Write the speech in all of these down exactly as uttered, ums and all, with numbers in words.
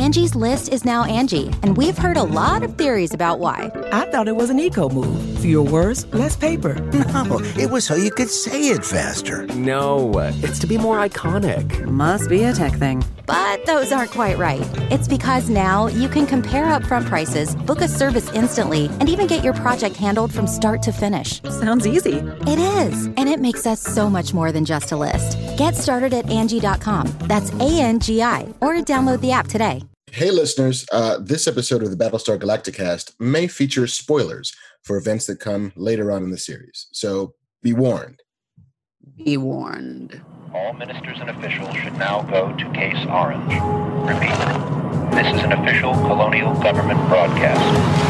Angie's List is now Angie, and we've heard a lot of theories about why. I thought it was an eco move. Fewer words, less paper. No, it was so you could say it faster. No, it's to be more iconic. Must be a tech thing. But those aren't quite right. It's because now you can compare upfront prices, book a service instantly, and even get your project handled from start to finish. Sounds easy. It is, and it makes us so much more than just a list. Get started at Angie dot com. That's A N G I, or download the app today. Hey, listeners, uh, this episode of the Battlestar Galacticast may feature spoilers for events that come later on in the series. So be warned. Be warned. All ministers and officials should now go to Case Orange. Repeat, this is an official colonial government broadcast.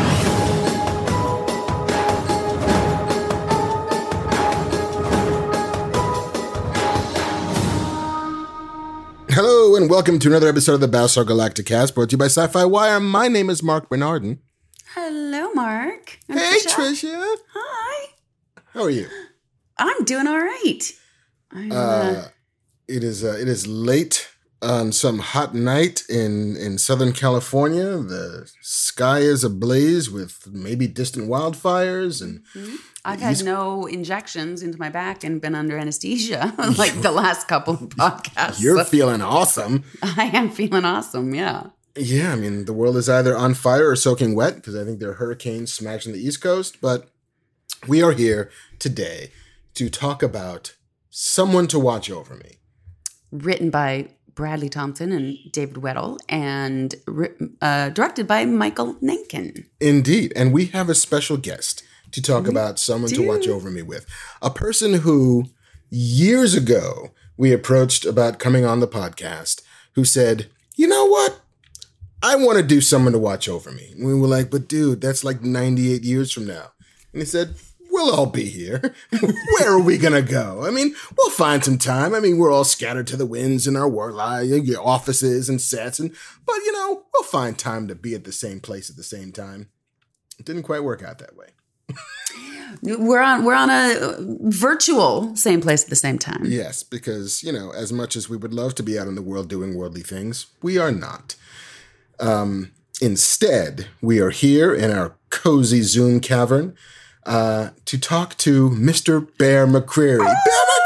Hello, and welcome to another episode of the Battlestar Galacticast, brought to you by Sci-Fi Wire. My name is Mark Bernardin. Hello, Mark. I'm Hey, Tricia. Tricia. Hi. How are you? I'm doing all right. I'm, uh, Uh, it is uh, it is late on some hot night in, in Southern California. The sky is ablaze with maybe distant wildfires, and mm-hmm. I've had no injections into my back and been under anesthesia like the last couple of podcasts. You're feeling awesome. I am feeling awesome, yeah. Yeah, I mean, the world is either on fire or soaking wet because I think there are hurricanes smashing the East Coast. But we are here today to talk about Someone to Watch Over Me. Written by Bradley Thompson and David Weddle and uh, directed by Michael Nankin. Indeed. And we have a special guest to talk about Someone to Watch Over Me with. A person who years ago we approached about coming on the podcast who said, you know what? I want to do Someone to Watch Over Me. And we were like, but dude, that's like ninety-eight years from now. And he said, we'll all be here. Where are we going to go? I mean, we'll find some time. I mean, we're all scattered to the winds in our work lives, your offices and sets. And, but, you know, we'll find time to be at the same place at the same time. It didn't quite work out that way. We're on we're on a virtual same place at the same time. Yes, because, you know, as much as we would love to be out in the world doing worldly things, we are not. Um, instead, we are here in our cozy Zoom cavern uh, to talk to Mister Bear McCreary. Oh!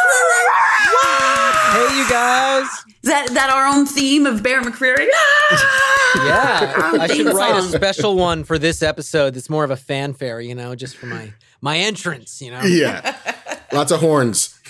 Bear McCreary! Hey, you guys! Is that, that our own theme of Bear McCreary? Yeah, I should write a special one for this episode that's more of a fanfare, you know, just for my my entrance, you know? Yeah. Lots of horns.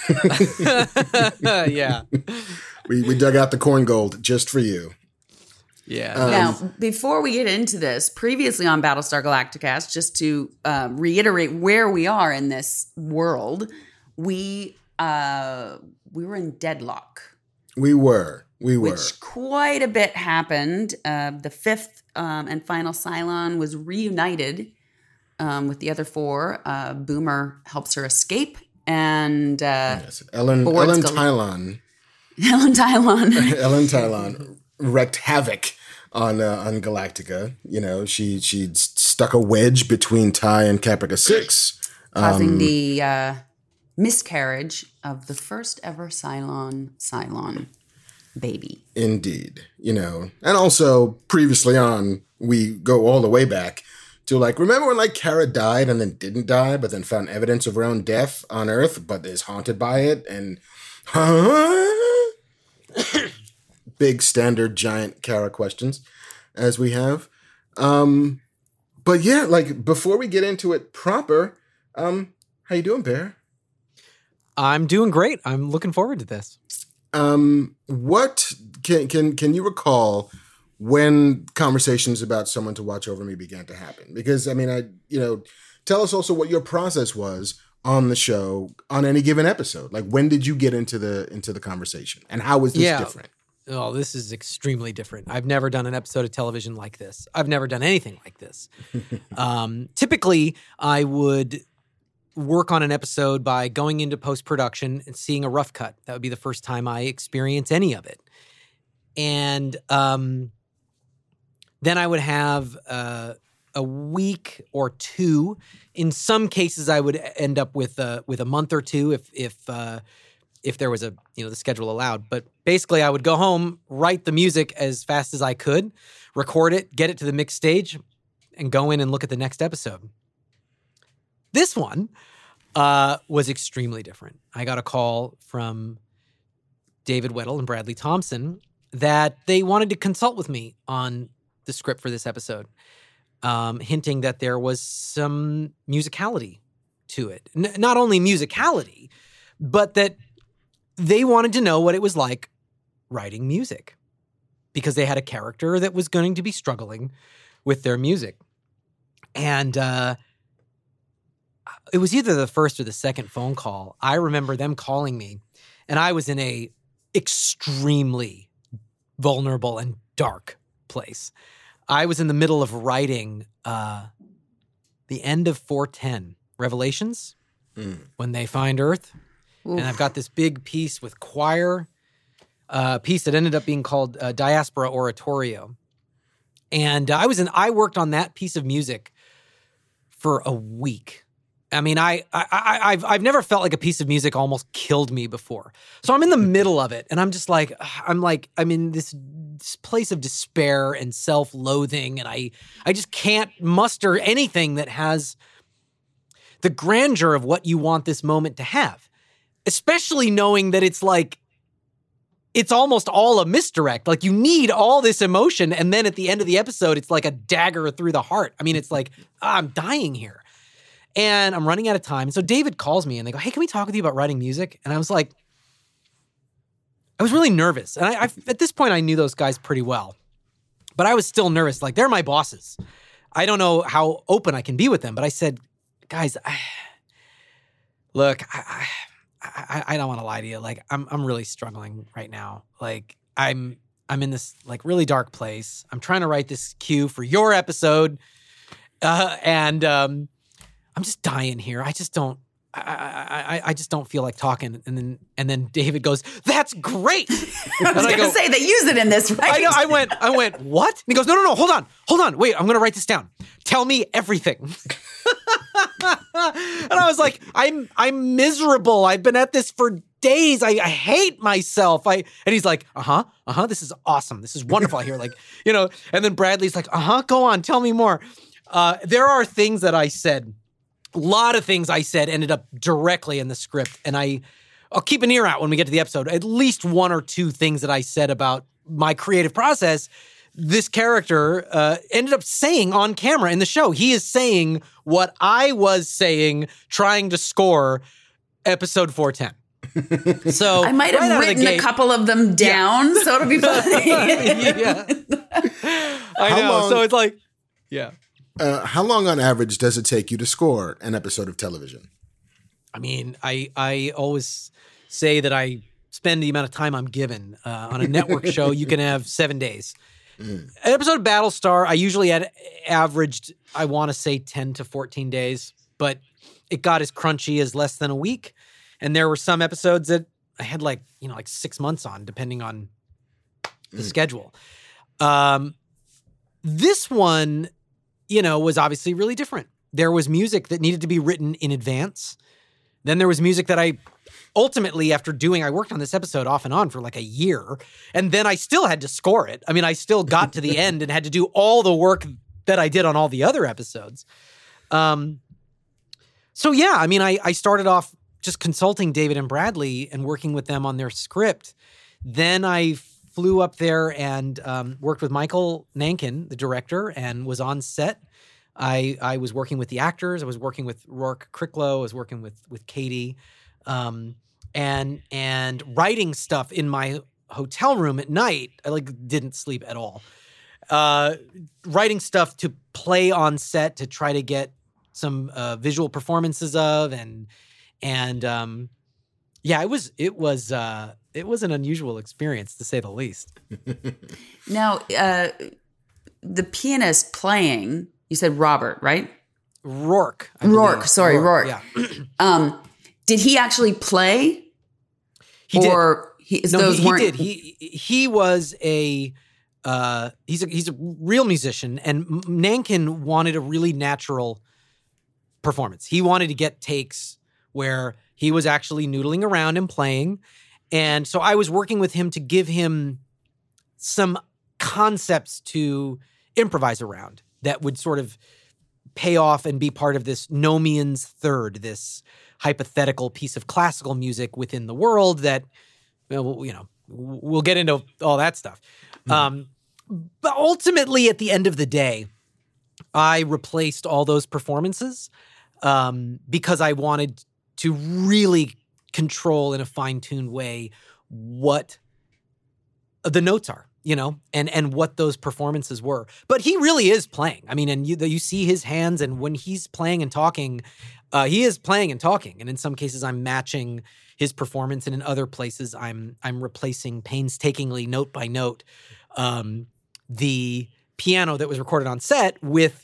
Yeah. We we dug out the corn gold just for you. Yeah. Um, now, before we get into this, previously on Battlestar Galacticast, just to uh, reiterate where we are in this world, we uh, we were in deadlock. We were. We were. Which quite a bit happened. Uh, the fifth um, and final Cylon was reunited um, with the other four. Uh, Boomer helps her escape, and uh, yes. Ellen Board's Ellen go- Tylon. Ellen Tylon. Ellen Tylon wreaked havoc on uh, on Galactica. You know, she she stuck a wedge between Ty and Caprica Six, causing um, the uh, miscarriage of the first ever Cylon Cylon baby. Indeed. You know, and also previously on, we go all the way back to like, remember when like Kara died and then didn't die, but then found evidence of her own death on Earth, but is haunted by it? And huh? Big standard giant Kara questions as we have. Um, but yeah, like before we get into it proper, um, how you doing, Bear? I'm doing great. I'm looking forward to this. Um, what can can can you recall when conversations about Someone to Watch Over Me began to happen? Because I mean, I you know, tell us also what your process was on the show on any given episode. Like, when did you get into the into the conversation, and how was this yeah. different? Oh, this is extremely different. I've never done an episode of television like this. I've never done anything like this. um, typically, I would work on an episode by going into post-production and seeing a rough cut. That would be the first time I experience any of it. And um, then I would have uh, a week or two. In some cases, I would end up with a, with a month or two if if uh, if there was a, you know, the schedule allowed. But basically I would go home, write the music as fast as I could, record it, get it to the mix stage, and go in and look at the next episode. This one uh, was extremely different. I got a call from David Weddle and Bradley Thompson that they wanted to consult with me on the script for this episode, um, hinting that there was some musicality to it. N- not only musicality, but that they wanted to know what it was like writing music, because they had a character that was going to be struggling with their music. And uh, it was either the first or the second phone call. I remember them calling me, and I was in a extremely vulnerable and dark place. I was in the middle of writing uh, the end of four ten, Revelations, mm. when they find Earth. Oof. And I've got this big piece with choir, a uh, piece that ended up being called uh, Diaspora Oratorio. And I was in, I worked on that piece of music for a week. I mean, I, I, I, I've, I've never felt like a piece of music almost killed me before. So I'm in the middle of it, and I'm just like, I'm like, I'm in this, this place of despair and self-loathing, and I, I just can't muster anything that has the grandeur of what you want this moment to have, especially knowing that it's like, it's almost all a misdirect. Like, you need all this emotion, and then at the end of the episode, it's like a dagger through the heart. I mean, it's like, I'm dying here. And I'm running out of time. So David calls me and they go, hey, can we talk with you about writing music? And I was like, I was really nervous. And I, I at this point, I knew those guys pretty well. But I was still nervous. Like, they're my bosses. I don't know how open I can be with them. But I said, guys, I, look, I, I, I don't want to lie to you. Like, I'm I'm really struggling right now. Like, I'm I'm in this like really dark place. I'm trying to write this cue for your episode. Uh, and um I'm just dying here. I just don't. I, I I just don't feel like talking. And then and then David goes, "That's great." I was and going to say they use it in this, right? I know. I went. I went. What? And he goes, "No, no, no. Hold on, hold on. Wait. I'm going to write this down. Tell me everything." And I was like, "I'm I'm miserable. I've been at this for days. I, I hate myself." I and he's like, "Uh huh, uh huh. This is awesome. This is wonderful." I hear like, you know. And then Bradley's like, "Uh huh. Go on. Tell me more." Uh, there are things that I said. A lot of things I said ended up directly in the script, and I, I'll keep an ear out when we get to the episode. At least one or two things that I said about my creative process, this character uh, ended up saying on camera in the show. He is saying what I was saying, trying to score episode four ten. So I might have right written a couple of them down, yeah. So it'll be funny. Yeah. I How know. long- So it's like, yeah. Uh, how long on average does it take you to score an episode of television? I mean, I I always say that I spend the amount of time I'm given. Uh, on a network show, you can have seven days. Mm. An episode of Battlestar, I usually had averaged, I want to say ten to fourteen days, but it got as crunchy as less than a week. And there were some episodes that I had like, you know, like six months on, depending on the mm. schedule. Um, this one... you know, was obviously really different. There was music that needed to be written in advance. Then there was music that I ultimately, after doing, I worked on this episode off and on for like a year. And then I still had to score it. I mean, I still got to the end and had to do all the work that I did on all the other episodes. Um, so yeah, I mean, I, I started off just consulting David and Bradley and working with them on their script. Then I flew up there and um, worked with Michael Nankin, the director, and was on set. I I was working with the actors. I was working with Rourke Cricklow. I was working with with Katie, um, and and writing stuff in my hotel room at night. I like didn't sleep at all. Uh, writing stuff to play on set to try to get some uh, visual performances of, and and um, yeah, it was it was. Uh, It was an unusual experience, to say the least. Now, uh, the pianist playing, you said Robert, right? Rourke. I Rourke, believe. sorry, Rourke. Yeah. um, did he actually play? He or did. He, no, those he, he weren't... did. He he was a uh, he's a he's a real musician, and Nankin wanted a really natural performance. He wanted to get takes where he was actually noodling around and playing. And so I was working with him to give him some concepts to improvise around that would sort of pay off and be part of this Nomian's Third, this hypothetical piece of classical music within the world that, well, you know, we'll get into all that stuff. Mm. Um, but ultimately, at the end of the day, I replaced all those performances um, because I wanted to really control in a fine-tuned way what the notes are, you know, and and what those performances were. But he really is playing. I mean, and you you see his hands, and when he's playing and talking, uh, he is playing and talking. And in some cases, I'm matching his performance, and in other places, I'm I'm replacing painstakingly, note by note, um, the piano that was recorded on set with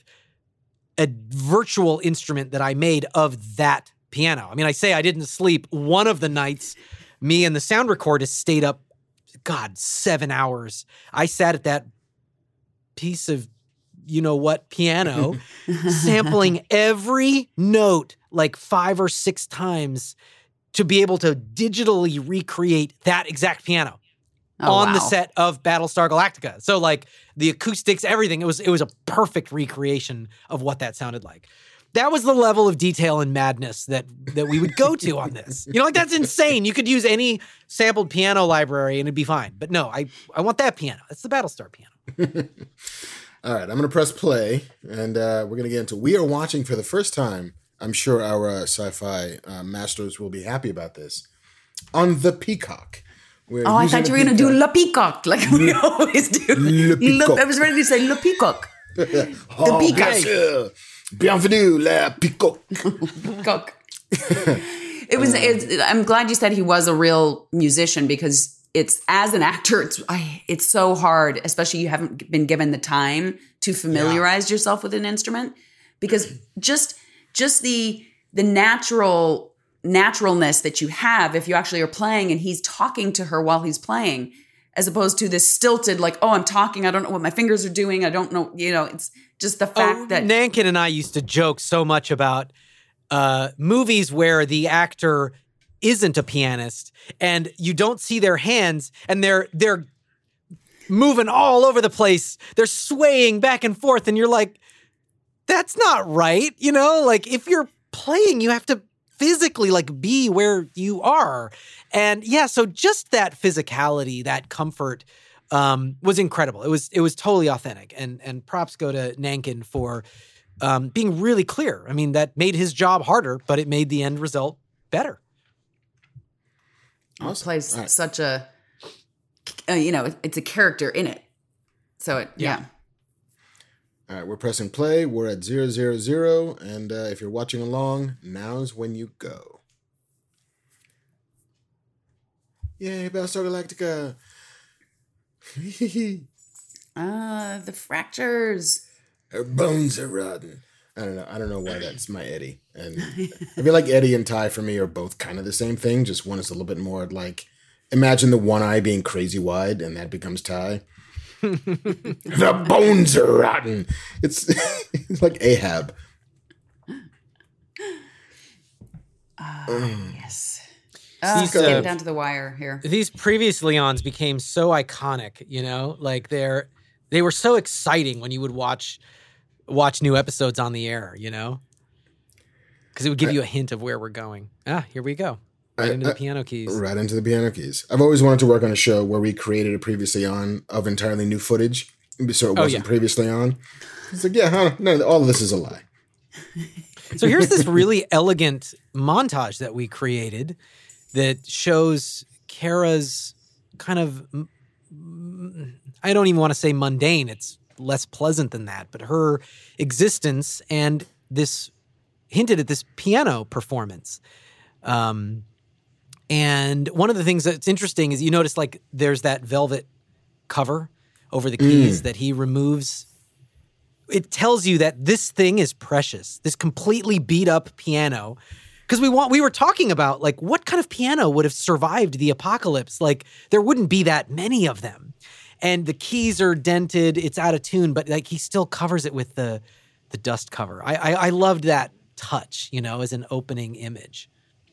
a virtual instrument that I made of that piano. I mean, I say I didn't sleep. One of the nights, me and the sound recordist stayed up, God, seven hours. I sat at that piece of, you know what, piano, sampling every note like five or six times to be able to digitally recreate that exact piano. Oh, on wow. the set of Battlestar Galactica. So like the acoustics, everything, it was it was a perfect recreation of what that sounded like. That was the level of detail and madness that that we would go to on this. You know, like that's insane. You could use any sampled piano library and it'd be fine. But no, I, I want that piano. It's the Battlestar piano. All right, I'm going to press play, and uh, we're going to get into, we are watching for the first time. I'm sure our uh, sci-fi uh, masters will be happy about this. On the Peacock. We're oh, I thought you were going to do Le Peacock, like we Le, always do. Le Peacock. Le, I was ready to say Le Peacock. oh, the Peacock. Bienvenue, Le Peacock. Peacock. It was. It, I'm glad you said he was a real musician, because it's, as an actor, it's I, it's so hard, especially you haven't been given the time to familiarize yeah. yourself with an instrument, because just just the the natural. naturalness that you have if you actually are playing and he's talking to her while he's playing, as opposed to this stilted, like, oh, I'm talking, I don't know what my fingers are doing, I don't know, you know, it's just the fact oh, that... Nankin and I used to joke so much about uh, movies where the actor isn't a pianist and you don't see their hands and they're they're moving all over the place, they're swaying back and forth, and you're like, that's not right, you know? Like, if you're playing, you have to physically like be where you are. And yeah, so just that physicality, that comfort um, was incredible. It was it was totally authentic. And and props go to Nankin for um, being really clear. I mean, that made his job harder, but it made the end result better. Awesome. It plays right. such a, uh, you know, it's a character in it. So it, yeah. yeah. All right, we're pressing play. We're at zero, zero, zero. And uh, if you're watching along, now's when you go. Yay, Battlestar Galactica. Ah, uh, the fractures. Her bones are rotten. I don't know. I don't know why that's my Eddie. And I feel like Eddie and Ty for me are both kind of the same thing. Just one is a little bit more like, imagine the one eye being crazy wide and that becomes Ty. The bones are rotten. It's, it's like Ahab. Uh, mm. Yes. Oh, these, getting uh, down to the wire here. These previous Leons became so iconic, you know, like they're they were so exciting when you would watch watch new episodes on the air, you know, because it would give I, you a hint of where we're going. Ah, here we go. Right I, into the I, piano keys. Right into the piano keys. I've always wanted to work on a show where we created a previously on of entirely new footage, so it wasn't oh, yeah. previously on. It's like, yeah, huh, no, all of this is a lie. So here's this really elegant montage that we created that shows Kara's kind of, I don't even want to say mundane, it's less pleasant than that, but her existence and this hinted at this piano performance. Um, and one of the things that's interesting is you notice like there's that velvet cover over the keys mm. that he removes. It tells you that this thing is precious, this completely beat up piano. Because we want, we were talking about like what kind of piano would have survived the apocalypse? Like there wouldn't be that many of them. And the keys are dented, it's out of tune, but like he still covers it with the the dust cover. I I, I loved that touch, you know, as an opening image.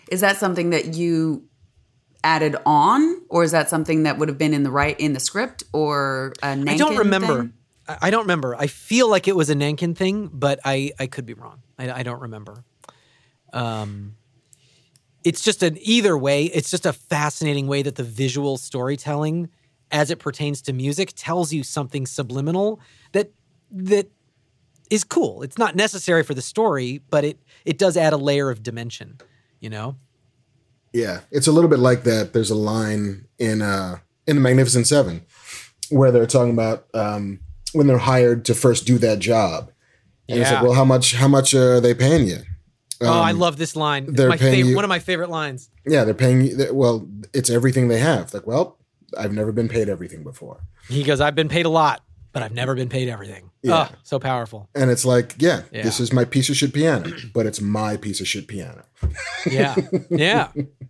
is that something that you added on, or is that something that would have been in the right in the script, or a Nankin I don't remember. thing? I I don't remember. I feel like it was a Nankin thing, but I, I could be wrong. I, I don't remember. Um, it's just an either way. It's just a fascinating way that the visual storytelling, as it pertains to music, tells you something subliminal that that is cool. It's not necessary for the story, but it it does add a layer of dimension. You know. Yeah, it's a little bit like that. There's a line in uh, in The Magnificent Seven where they're talking about um, when they're hired to first do that job. And it's Yeah. like, well, how much how much uh, are they paying you? oh, I Um, love this line. It's they're my paying favorite, you- one of my favorite lines. Yeah, they're paying you. Well, it's everything they have. Like, well, I've never been paid everything before. He goes, "I've been paid a lot, but I've never been paid everything." Yeah. Oh, so powerful. And it's like, yeah, Yeah. this is my piece of shit piano, but it's my piece of shit piano. Yeah, yeah.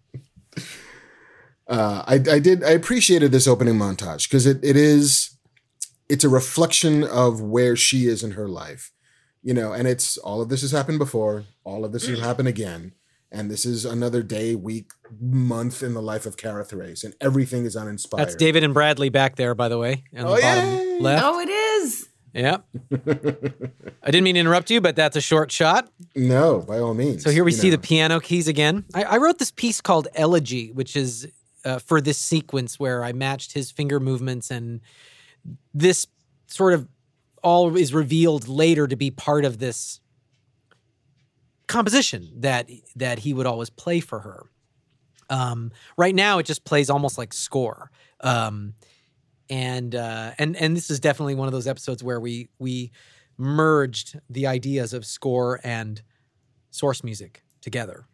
Uh, I, I did. I appreciated this opening montage because it, it is, it's a reflection of where she is in her life, you know. And it's all of this has happened before. All of this will happen again, and this is another day, week, month in the life of Cara Thérèse, and everything is uninspired. That's David and Bradley back there, by the way, on Oh, the bottom yay! left. Oh, it is. Yeah. I didn't mean to interrupt you, but that's a short shot. No, by all means. So here we you see know. the piano keys again. I, I wrote this piece called Elegy, which is uh, for this sequence where I matched his finger movements, and this sort of all is revealed later to be part of this composition that that he would always play for her. Um, right now, it just plays almost like score. Um, and uh, and and this is definitely one of those episodes where we we merged the ideas of score and source music together.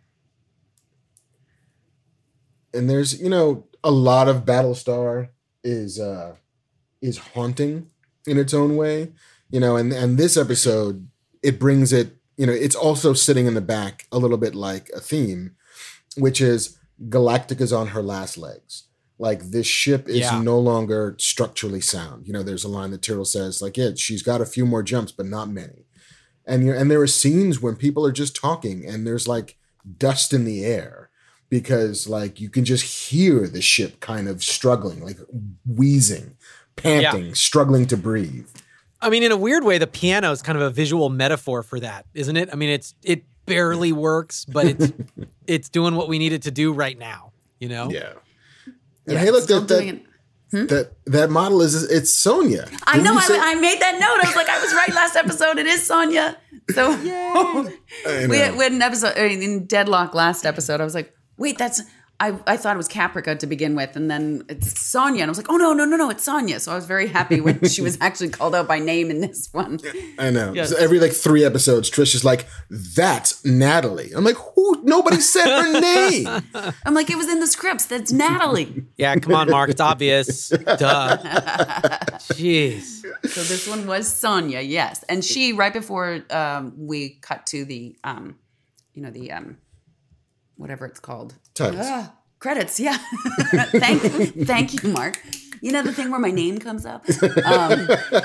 And there's, you know, a lot of Battlestar is uh is haunting in its own way, you know, and and this episode, it brings it, you know, it's also sitting in the back a little bit like a theme, which is Galactica's on her last legs. Like, this ship is Yeah. no longer structurally sound. You know, there's a line that Tyrell says, like, yeah, she's got a few more jumps, but not many. And you know, and there are scenes when people are just talking and there's like dust in the air because like you can just hear the ship kind of struggling, like wheezing, panting, Yeah. struggling to breathe. I mean, in a weird way, the piano is kind of a visual metaphor for that, isn't it? I mean, it's it barely works, but it's it's doing what we need it to do right now, you know? Yeah. And Yeah, hey, look, still that, doing it. that, that that model is it's Sonia. I Didn't know. you I, say- I made that note. I was like, I was right last episode. It is Sonia. So I we, know. had, we had an episode I mean, in Deadlock last episode. I was like, wait, that's. I, I thought it was Caprica to begin with, and then it's Sonia. And I was like, oh, no, no, no, no, it's Sonia. So I was very happy when she was actually called out by name in this one. I know. Yes. So every like three episodes, Trish is like, "That's Natalie." I'm like, "Who? Nobody said her name." I'm like, it was in the scripts. That's Natalie. Yeah, come on, Mark. It's obvious. Duh. Jeez. So this one was Sonia, yes. And she, right before um, we cut to the, um, you know, the, um, whatever it's called. Titles. Ah, credits, yeah. thank, thank you, Mark. You know the thing where my name comes up? Um,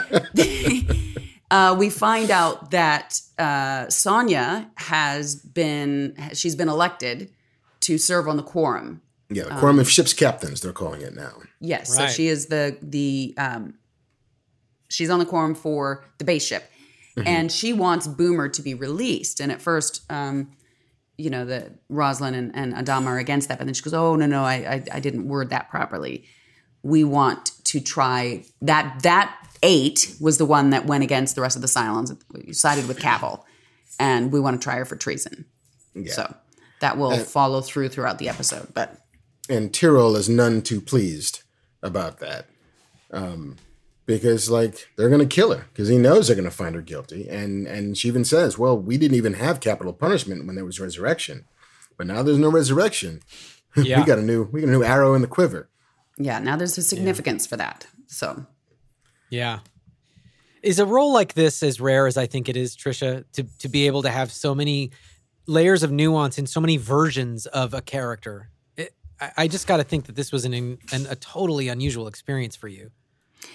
uh, we find out that uh, Sonia has been, she's been elected to serve on the quorum. Yeah, the quorum of ship's captains, they're calling it now. Yes, Right. so she is the the um, she's on the quorum for the base ship, and she wants Boomer to be released. And at first, um, you know, the Rosalind and, and Adama are against that, but then she goes, "Oh no, no, I, I I didn't word that properly. We want to try that. That eight was the one that went against the rest of the Cylons. We sided with Cavil, and we want to try her for treason. Yeah. So that will follow through throughout the episode, but." And Tyrell is none too pleased about that. Um, because, like, they're going to kill her because he knows they're going to find her guilty. And and she even says, well, we didn't even have capital punishment when there was resurrection. But now there's no resurrection. Yeah. we got a new we got a new arrow in the quiver. Yeah, now there's a significance for that. So Yeah. Is a role like this as rare as I think it is, Trisha, to, to be able to have so many layers of nuance and so many versions of a character? It, I, I just got to think that this was an, an a totally unusual experience for you.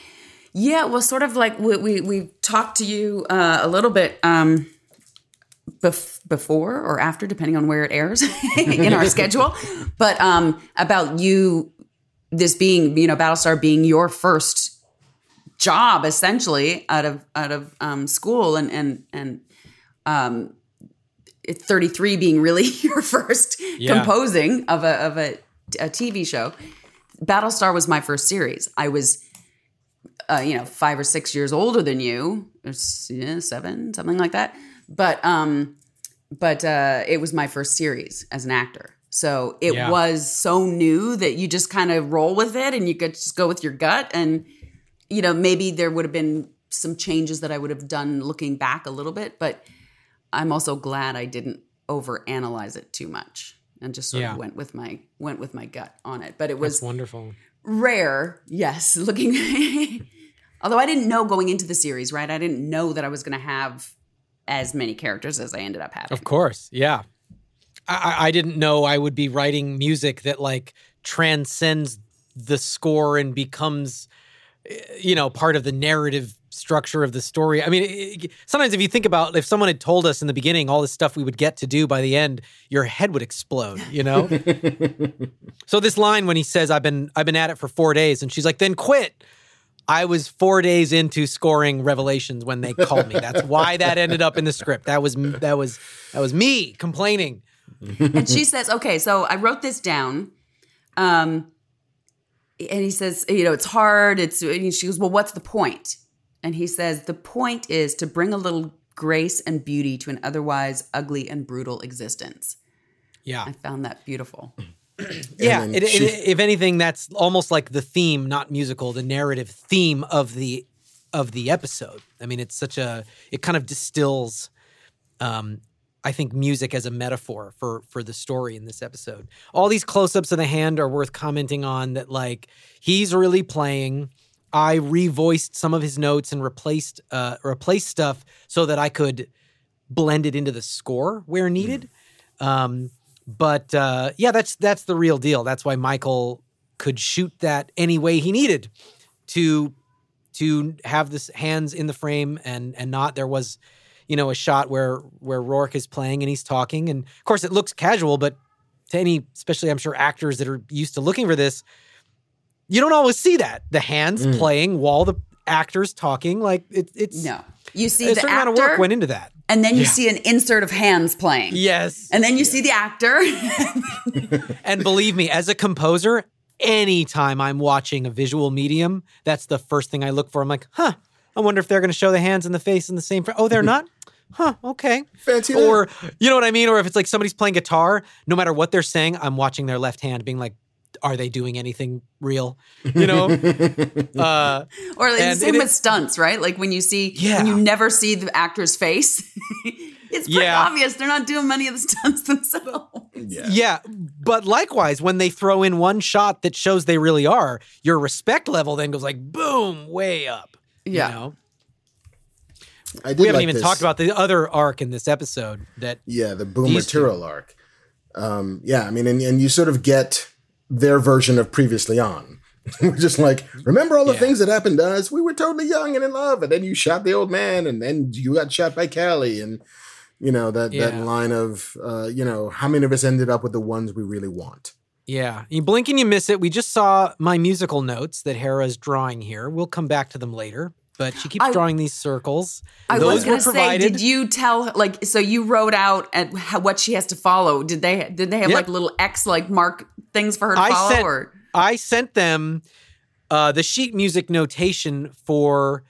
yeah, well, sort of like we we, we talked to you uh, a little bit um, bef- before or after, depending on where it airs in our schedule. But um, about you, this being, you know, Battlestar being your first job essentially out of out of um, school, and and and um, thirty-three being really your first yeah. composing of a of a, a T V show. Battlestar was my first series. I was, uh, you know, five or six years older than you, or yeah, seven, something like that. But um, but uh, it was my first series as an actor. So it yeah. was so new that you just kind of roll with it, and you could just go with your gut. And you know, maybe there would have been some changes that I would have done looking back a little bit, but I'm also glad I didn't overanalyze it too much and just sort yeah. of went with my went with my gut on it. But it was That's wonderful. Rare, yes. Looking, although I didn't know going into the series, right? I didn't know that I was going to have as many characters as I ended up having. Of course, yeah. I, I didn't know I would be writing music that like transcends the score and becomes, you know, part of the narrative structure of the story. I mean, it, sometimes if you think about, if someone had told us in the beginning all this stuff we would get to do by the end, your head would explode, you know? So this line when he says, I've been I've been at it for four days, and she's like, then quit. I was four days into scoring Revelations when they called me. That's why that ended up in the script. That was that was that was me complaining. And she says, okay, so I wrote this down. Um, and he says, you know, it's hard. It's, and she goes, well, what's the point? And he says, the point is to bring a little grace and beauty to an otherwise ugly and brutal existence. Yeah. I found that beautiful. Yeah. It, it, if anything, that's almost like the theme, not musical, the narrative theme of the, of the episode. I mean, it's such a, it kind of distills, um, I think, music as a metaphor for for the story in this episode. All these close-ups of the hand are worth commenting on, that like he's really playing. I revoiced some of his notes and replaced uh, replaced stuff so that I could blend it into the score where needed. Mm. Um, but uh, yeah, that's that's the real deal. That's why Michael could shoot that any way he needed to to have this hands in the frame and and not. There was, you know, a shot where where Rourke is playing and he's talking. And of course it looks casual, but to any, especially I'm sure actors that are used to looking for this, you don't always see that. The hands mm. playing while the actor's talking. Like it, it's no. You see a the certain actor, amount of work went into that. And then you yeah. see an insert of hands playing. Yes. And then you yeah. see the actor. And believe me, as a composer, anytime I'm watching a visual medium, that's the first thing I look for. I'm like, huh, I wonder if they're going to show the hands and the face in the same frame. Oh, they're not? Huh, okay. Fancy Or, that. You know what I mean? Or if it's like somebody's playing guitar, no matter what they're saying, I'm watching their left hand being like, are they doing anything real? You know? uh, or like the same it, with stunts, right? Like when you see, yeah. when you never see the actor's face, it's pretty yeah. obvious they're not doing many of the stunts themselves. Yeah. yeah. But likewise, when they throw in one shot that shows they really are, your respect level then goes like, boom, way up. Yeah. You know? I did we haven't like even this. talked about the other arc in this episode. That yeah, the Boomer Tyrrell arc. Um, yeah, I mean, and, and you sort of get their version of Previously On. We're just like, remember all the yeah. things that happened to us? We were totally young and in love, and then you shot the old man, and then you got shot by Callie, and you know that yeah. that line of, uh, you know, how many of us ended up with the ones we really want? Yeah, you blink and you miss it. We just saw my musical notes that Hera's drawing here. We'll come back to them later. But she keeps I, drawing these circles. I Those was going to were say, provided. did you tell, like, so you wrote out at how, what she has to follow? Did they did they have yep. like little X like mark things for her to I follow? Sent, or I sent them uh, the sheet music notation for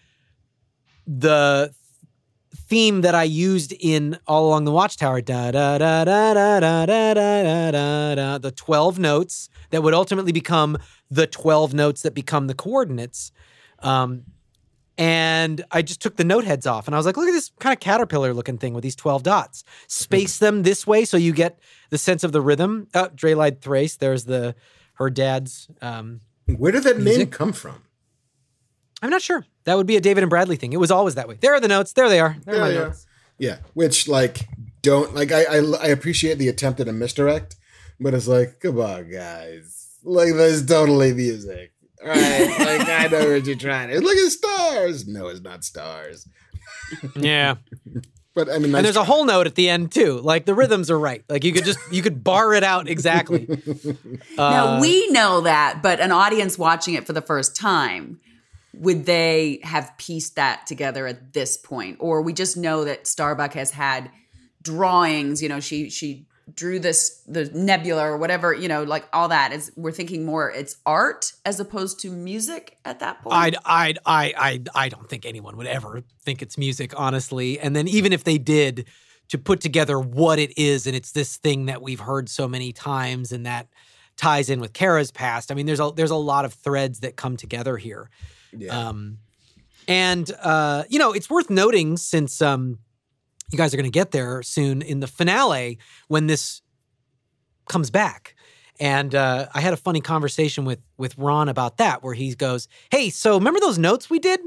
the theme that I used in All Along the Watchtower. Da da da da da da da da da da. The twelve notes that would ultimately become the twelve notes that become the coordinates. Um, And I just took the note heads off and I was like, look at this kind of caterpillar looking thing with these twelve dots. Space them this way so you get the sense of the rhythm. Oh, Drelied Thrace, there's the her dad's um Where did that music. name come from? I'm not sure. That would be a David and Bradley thing. It was always that way. There are the notes. There they are. There are my yeah. notes. Yeah, which like don't like I, I I appreciate the attempt at a misdirect, but it's like, come on, guys, like there's totally music. Right, like I know what you're trying to. Look at stars. No, it's not stars. Yeah. But I mean, nice and there's try. a whole note at the end too. Like the rhythms are right. Like you could just you could bar it out exactly. Uh, Now we know that, but an audience watching it for the first time, would they have pieced that together at this point? Or we just know that Starbuck has had drawings, you know, she she drew this, the nebula or whatever, you know, like all that. Is we're thinking more it's art as opposed to music at that point? I'd, I'd, I, I, I don't think anyone would ever think it's music, honestly. And then even if they did, to put together what it is, and it's this thing that we've heard so many times, and that ties in with Kara's past. I mean, there's a there's a lot of threads that come together here. Yeah. Um, and uh, you know, it's worth noting, since um, you guys are going to get there soon in the finale when this comes back. And uh, I had a funny conversation with with Ron about that, where he goes, "Hey, so remember those notes we did?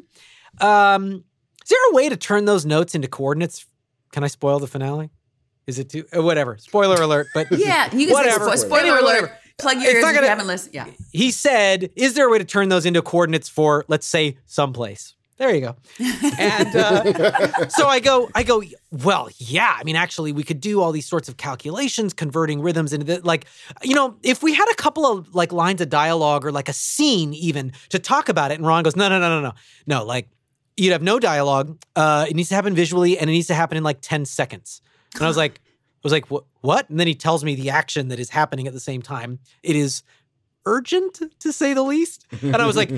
Um, is there a way to turn those notes into coordinates?" Can I spoil the finale? Is it too uh, whatever? Spoiler alert! But yeah, you can whatever. say spo- spoiler Anyway, alert. whatever. Plug your It's ears not if gonna- you haven't listened. Yeah. He said, "Is there a way to turn those into coordinates for, let's say, someplace?" There you go. And uh, so I go, I go, well, yeah. I mean, actually, we could do all these sorts of calculations, converting rhythms into the, like, you know, if we had a couple of like lines of dialogue or like a scene even to talk about it. And Ron goes, no, no, no, no, no, no. Like, you'd have no dialogue. Uh, it needs to happen visually, and it needs to happen in like ten seconds. And I was like, I was like, what? What? And then he tells me the action that is happening at the same time. It is urgent, to say the least. And I was like,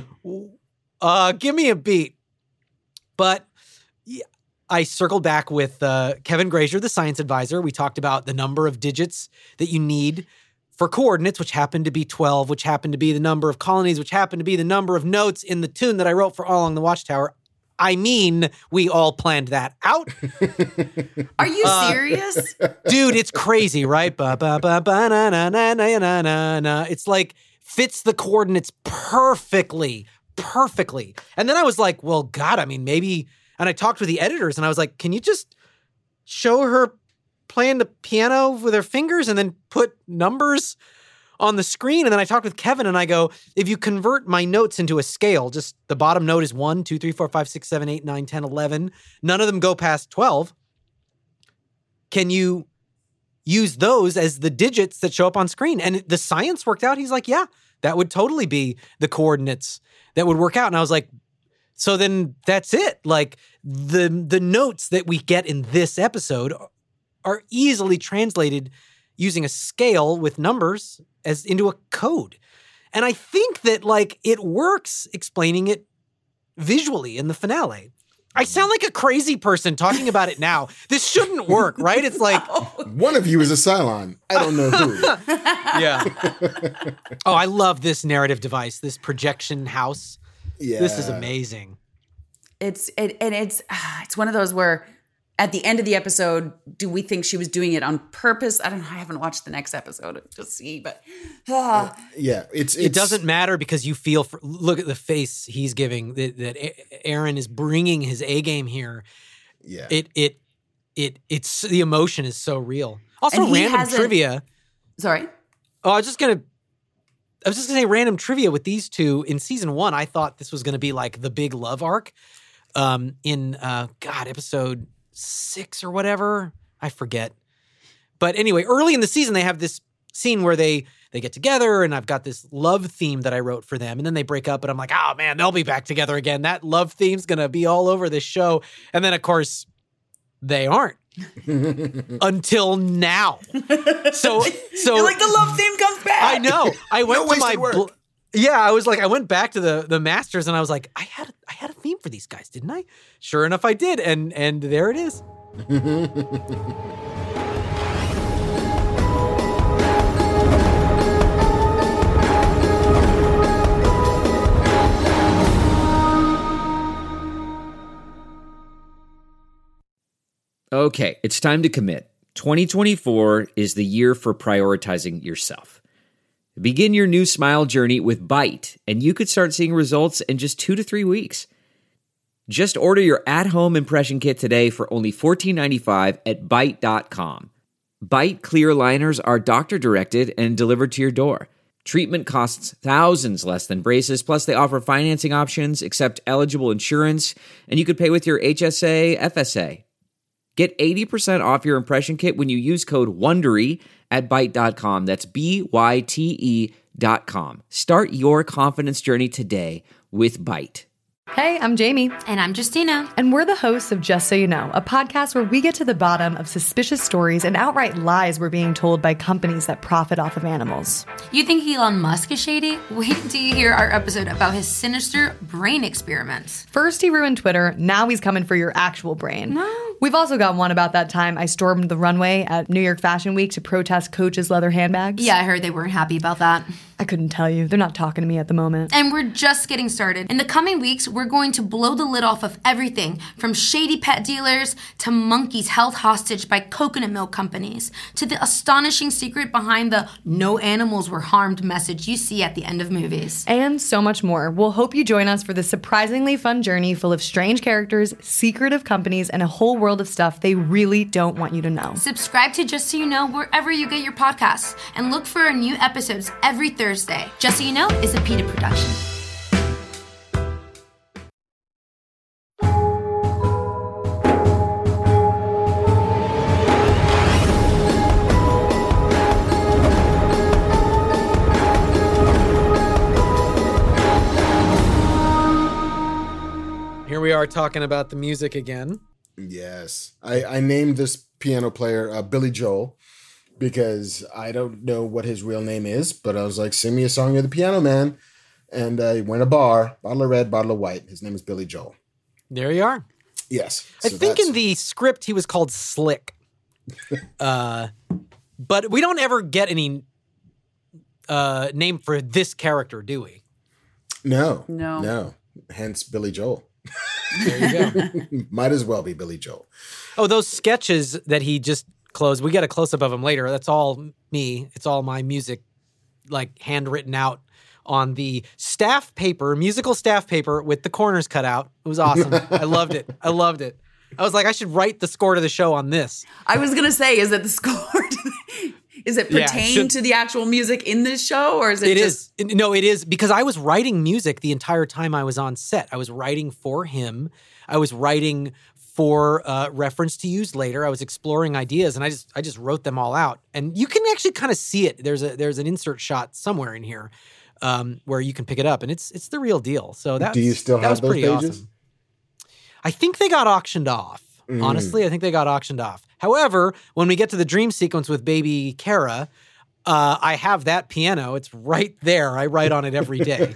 uh, give me a beat. But yeah, I circled back with uh, Kevin Grazier, the science advisor. We talked about the number of digits that you need for coordinates, which happened to be twelve, which happened to be the number of colonies, which happened to be the number of notes in the tune that I wrote for All Along the Watchtower. I mean, we all planned that out. Are you Uh, serious? Dude, it's crazy, right? Ba, ba, ba, ba, na, na, na, na, na, na, na. It's like fits the coordinates perfectly, perfectly. And then I was like, well, God, I mean, maybe, and I talked with the editors and I was like, can you just show her playing the piano with her fingers and then put numbers on the screen? And then I talked with Kevin and I go, if you convert my notes into a scale, just the bottom note is one, two, three, four, five, six, seven, eight, nine, ten, eleven. None of them go past twelve. Can you use those as the digits that show up on screen? And the science worked out. He's like, yeah, that would totally be the coordinates that would work out. And I was like, so then that's it. Like the the notes that we get in this episode are easily translated using a scale with numbers as into a code. And I think that like it works explaining it visually in the finale. I sound like a crazy person talking about it now. This shouldn't work, right? It's like one of you is a Cylon. I don't know who. Yeah. Oh, I love this narrative device, this projection house. Yeah. This is amazing. It's it and it's ah, it's one of those where at the end of the episode, do we think she was doing it on purpose? I don't know. I haven't watched the next episode to see, but ah. Yeah, it's, it's it doesn't matter because you feel for, look at the face he's giving that, that Aaron is bringing his A game here. Yeah. It it it it's the emotion is so real. Also, And he random hasn't- trivia. Sorry. Oh, I was just gonna. I was just gonna say random trivia with these two. In season one, I thought this was gonna be like the big love arc. Um, in uh, God, episode six or whatever, I forget. But anyway, early in the season, they have this scene where they they get together, and I've got this love theme that I wrote for them, and then they break up, and I'm like, oh man, they'll be back together again. That love theme's gonna be all over this show, and then of course, they aren't. Until now. So, so You're like the love theme comes back. I know. I went No to my wasted work. bl- yeah. I was like, I went back to the the masters, and I was like, I had I had a theme for these guys, didn't I? Sure enough, I did, and and there it is. Okay, it's time to commit. twenty twenty-four is the year for prioritizing yourself. Begin your new smile journey with Byte, and you could start seeing results in just two to three weeks. Just order your at-home impression kit today for only fourteen ninety-five at byte dot com. Byte clear liners are doctor-directed and delivered to your door. Treatment costs thousands less than braces, plus they offer financing options, accept eligible insurance, and you could pay with your H S A, F S A. Get eighty percent off your impression kit when you use code WONDERY at Byte dot com. That's B Y T E dot com. Start your confidence journey today with Byte. Hey, I'm Jamie. And I'm Justina. And we're the hosts of Just So You Know, a podcast where we get to the bottom of suspicious stories and outright lies we're being told by companies that profit off of animals. You think Elon Musk is shady? Wait until you hear our episode about his sinister brain experiments. First he ruined Twitter, now he's coming for your actual brain. No. We've also got one about that time I stormed the runway at New York Fashion Week to protest Coach's leather handbags. Yeah, I heard they weren't happy about that. I couldn't tell you. They're not talking to me at the moment. And we're just getting started. In the coming weeks, we're going to blow the lid off of everything from shady pet dealers to monkeys held hostage by coconut milk companies to the astonishing secret behind the no animals were harmed message you see at the end of movies. And so much more. We'll hope you join us for this surprisingly fun journey full of strange characters, secretive companies, and a whole world of stuff they really don't want you to know. Subscribe to Just So You Know wherever you get your podcasts and look for our new episodes every Thursday. Just So You Know is a PETA production. Here we are talking about the music again. Yes. I, I named this piano player uh, Billy Joel because I don't know what his real name is, but I was like, sing me a song, you're the piano man. And I went to a bar, bottle of red, bottle of white. His name is Billy Joel. There you are. Yes. I So think that's- in the script he was called Slick. uh, but we don't ever get any uh, name for this character, do we? No. No. No. Hence Billy Joel. There you go. Might as well be Billy Joel. Oh, those sketches that he just closed, we get a close-up of them later. That's all me. It's all my music, like, handwritten out on the staff paper, musical staff paper with the corners cut out. It was awesome. I loved it. I loved it. I was like, I should write the score to the show on this. I was going to say, is it the score? to the, is it Yeah, pertain should- to the actual music in this show? Or is it, It just... is. No, it is because I was writing music the entire time I was on set. I was writing for him. I was writing for uh, reference to use later. I was exploring ideas, and I just I just wrote them all out. And you can actually kind of see it. There's a there's an insert shot somewhere in here um, where you can pick it up, and it's it's the real deal. So that Do you still that have was those pretty pages? awesome. I think they got auctioned off. Mm. Honestly, I think they got auctioned off. However, when we get to the dream sequence with baby Kara, uh, I have that piano. It's right there. I write on it every day.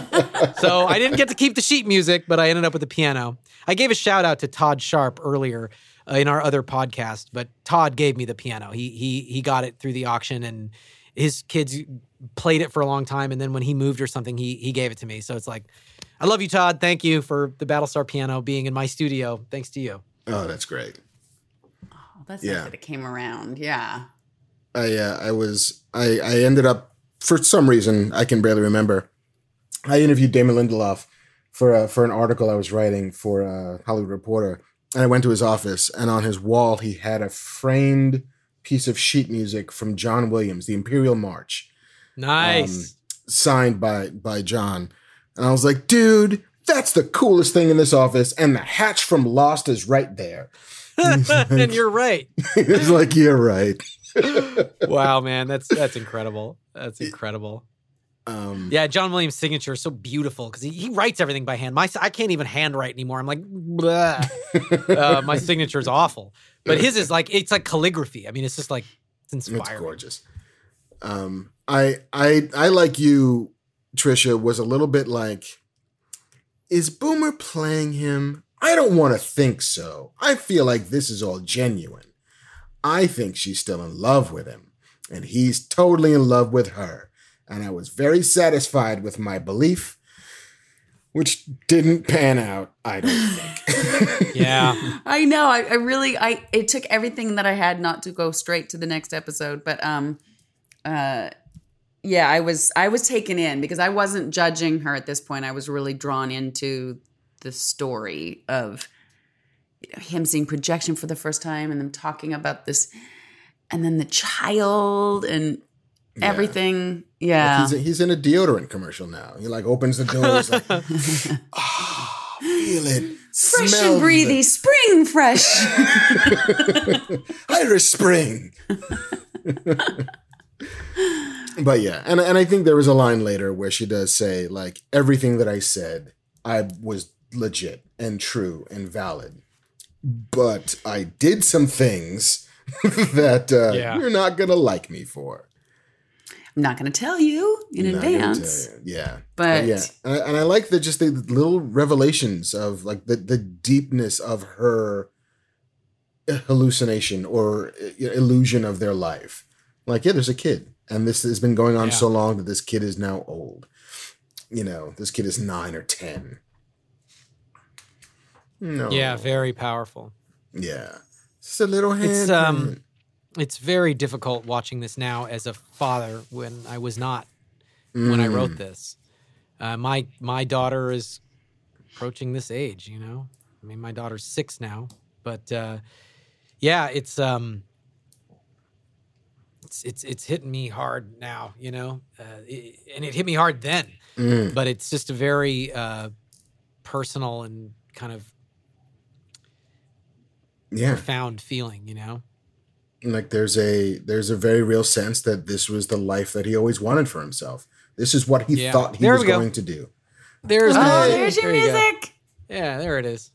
So I didn't get to keep the sheet music, but I ended up with the piano. I gave a shout out to Todd Sharp earlier uh, in our other podcast, but Todd gave me the piano. He he he got it through the auction, and his kids played it for a long time. And then when he moved or something, he he gave it to me. So it's like, I love you, Todd. Thank you for the Battlestar piano being in my studio. Thanks to you. Oh, that's great. Oh, that's Yeah. nice that it came around. Yeah. I uh, I was I I ended up for some reason I can barely remember. I interviewed Damon Lindelof for uh, for an article I was writing for uh, Hollywood Reporter, and I went to his office, and on his wall he had a framed piece of sheet music from John Williams, the Imperial March, Nice. um, signed by by John, and I was like, dude, that's the coolest thing in this office, and the hatch from Lost is right there. And you're right. He was like, you're right. Wow, man, that's that's incredible. That's incredible. Um, Yeah, John Williams' signature is so beautiful because he, he writes everything by hand. My I can't even handwrite anymore. I'm like, blah. uh, my signature is awful. But his is like it's like calligraphy. I mean, it's just like it's inspiring. It's gorgeous. Um, I I I like you, Trisha, was a little bit like, is Boomer playing him? I don't want to think so. I feel like this is all genuine. I think she's still in love with him, and he's totally in love with her. And I was very satisfied with my belief, which didn't pan out, I don't think. Yeah. I know. I, I really, I, it took everything that I had not to go straight to the next episode. But, um, uh, yeah, I was, I was taken in because I wasn't judging her at this point. I was really drawn into the story of, you know, him seeing projection for the first time and them talking about this, and then the child and Yeah. everything. Yeah. Like he's, he's in a deodorant commercial now. He like opens the door. He's like, oh, feel it. Fresh Smell and breathy, the- spring fresh. Irish Spring. But yeah, and and I think there was a line later where she does say, like, everything that I said, I was legit and true and valid. But I did some things that uh, Yeah. you're not going to like me for. I'm not going to tell you in Not gonna advance. tell you. Yeah. But- yeah. And I, and I like the just the little revelations of like the, the deepness of her hallucination or illusion of their life. Like, yeah, there's a kid. And this has been going on Yeah. so long that this kid is now old. You know, this kid is nine or ten. No. Yeah, very powerful. Yeah. It's a little hand. It's um, it's very difficult watching this now as a father when I was not when I wrote this. Uh, my my daughter is approaching this age. You know, I mean, my daughter's six now, but uh, yeah, it's um, it's it's it's hitting me hard now. You know, uh, it, and it hit me hard then, Mm. but it's just a very uh, personal and kind of Yeah. profound feeling. You know. Like there's a there's a very real sense that this was the life that he always wanted for himself. This is what he Yeah. thought he There was we go. going to do. There's Oh, the music. there's your There you go. music. Yeah, there it is.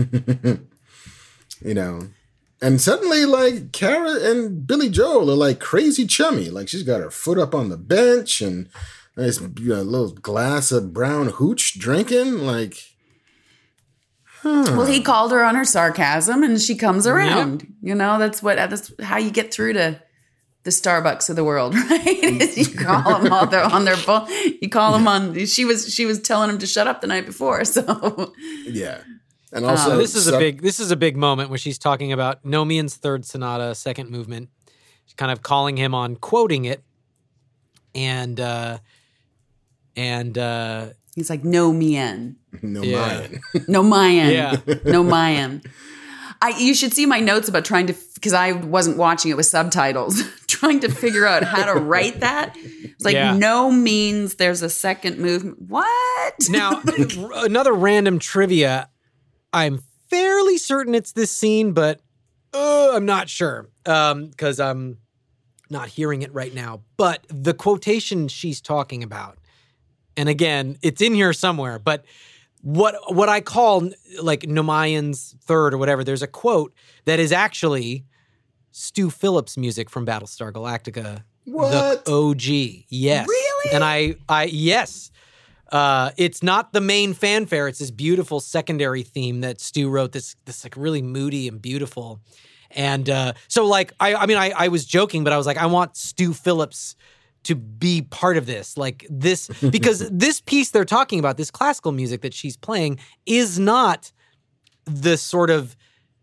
You know. And suddenly, like, Kara and Billy Joel are like crazy chummy. Like, she's got her foot up on the bench and this, you know, little glass of brown hooch drinking. Like, Well, he called her on her sarcasm, and she comes around. You know, that's what that's how you get through to the Starbucks of the world, right? Is you call them on their on their bull. You call them on. She was she was telling him to shut up the night before. So yeah. And also, So this is a so- big this is a big moment where she's talking about Nomian's third sonata, second movement. She's kind of calling him on quoting it, and uh, and uh, he's like, "No Mien, no Yeah. Mayan. no Mayan, Yeah. no Mayan." I you should see my notes about trying to because I wasn't watching it with subtitles, trying to figure out how to write that. It's like Yeah. no means there's a second movement. What now r- another random trivia. I'm fairly certain it's this scene, but uh, I'm not sure because I'm not hearing it right now. But the quotation she's talking about, and again, it's in here somewhere, but what what I call like Nomayan's third or whatever, there's a quote that is actually Stu Phillips music from Battlestar Galactica. What? The O G. Yes. Really? And I, I yes. Uh, it's not the main fanfare. It's this beautiful secondary theme that Stu wrote. This this like really moody and beautiful, and uh, so like I I mean I I was joking, but I was like I want Stu Phillips to be part of this, like this because this piece they're talking about, this classical music that she's playing, is not the sort of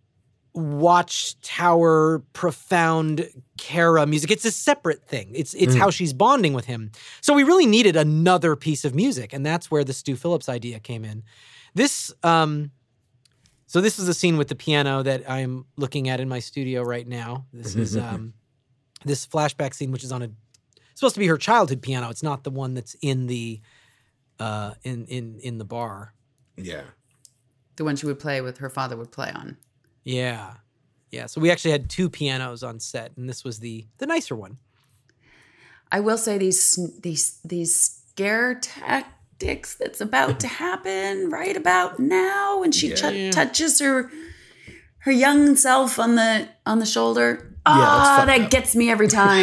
watchtower profound Kara music. It's a separate thing. It's it's Mm. how she's bonding with him. So we really needed another piece of music, and that's where the Stu Phillips idea came in. This um so this is a scene with the piano that I'm looking at in my studio right now. This is um this flashback scene which is on a supposed to be her childhood piano. It's not the one that's in the uh in in in the bar. Yeah. the one she would play with her father would play on? Yeah. Yeah. So we actually had two pianos on set, and this was the the nicer one. I will say these these these scare tactics that's about to happen right about now, when she Yeah. ch- Yeah. touches her her young self on the on the shoulder. that's Ah, fucked that up. gets me every time.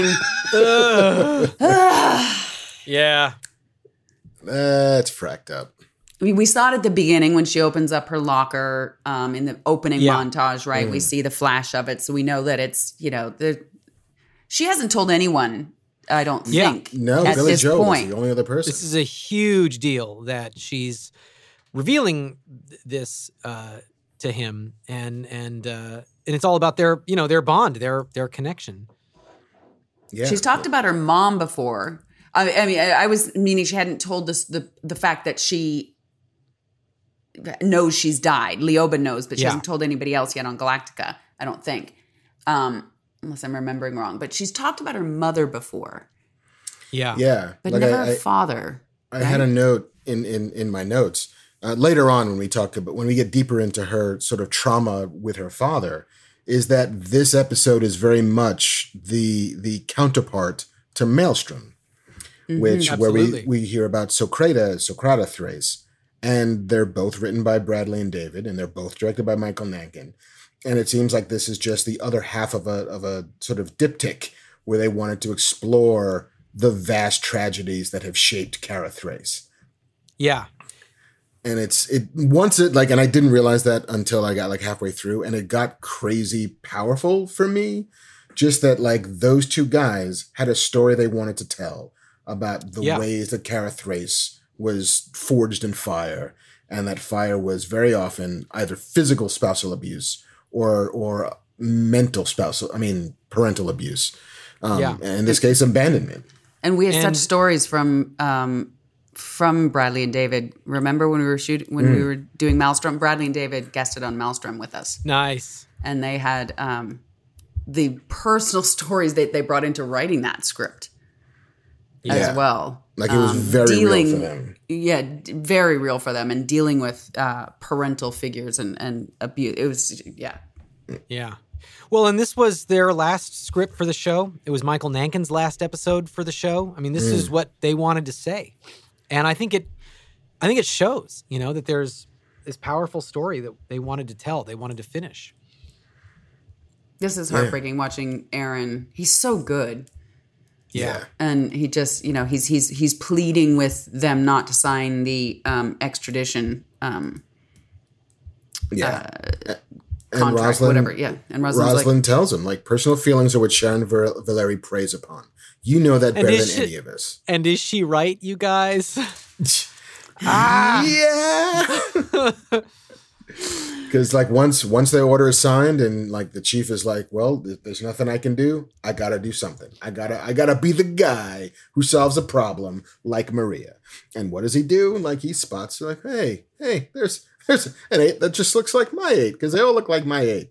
Yeah. That's fracked up. I mean, we saw it at the beginning when she opens up her locker um, in the opening Yeah. montage, right? We see the flash of it, so we know that it's, you know, the she hasn't told anyone, I don't Yeah. think, No, at Billy this Joel point. is the only other person. This is a huge deal that she's revealing th- this uh, to him, and and uh, and it's all about their you know their bond, their their connection. yeah. She's talked about her mom before. I, I mean, I, I was meaning she hadn't told this the the fact that she knows she's died. Leoba knows, but she Yeah. hasn't told anybody else yet on Galactica, I don't think, um, unless I'm remembering wrong. But she's talked about her mother before, Yeah. Yeah. but Like never I, her I, father. I had a note in, in, in my notes uh, later on when we talk about, when we get deeper into her sort of trauma with her father, is that this episode is very much the the counterpart to Maelstrom, mm-hmm, which absolutely. where we, we hear about Socrata, Socrata Thrace, and they're both written by Bradley and David, and they're both directed by Michael Nankin. And it seems like this is just the other half of a of a sort of diptych where they wanted to explore the vast tragedies that have shaped Kara Thrace. Yeah. And it's, it, once it, like, and I didn't realize that until I got like halfway through, and it got crazy powerful for me. Just that, like, those two guys had a story they wanted to tell about the yeah. ways that Kara Thrace was forged in fire, and that fire was very often either physical spousal abuse or, or mental spousal, I mean, parental abuse. Um, yeah. And in this case, abandonment. And we had And- such stories from um, from Bradley and David. Remember when we were shooting when mm. we were doing Maelstrom? Bradley and David guested on Maelstrom with us. Nice. And they had um, the personal stories that they brought into writing that script yeah. as well. Like it was um, very dealing, real for them. Yeah, d- very real for them, and dealing with uh, parental figures and and abuse. It was yeah, yeah. Well, and this was their last script for the show. It was Michael Nankin's last episode for the show. I mean, this mm. is what they wanted to say. And I think it I think it shows, you know, that there's this powerful story that they wanted to tell. They wanted to finish. This is heartbreaking yeah. watching Aaron. He's so good. Yeah. And he just, you know, he's he's he's pleading with them not to sign the um, extradition um Yeah. Uh, And contract, Rosalind, whatever, yeah. And Rosalind's Rosalind like, tells him, like, personal feelings are what Sharon Val- Valerie preys upon. You know that better than she, any of us. And is she right, you guys? ah, yeah. Because like once once the order is signed, and like the chief is like, well, there's nothing I can do. I gotta do something. I gotta I gotta be the guy who solves a problem like Maria. And what does he do? Like he spots like, hey, hey, there's. There's an eight that just looks like my eight because they all look like my eight.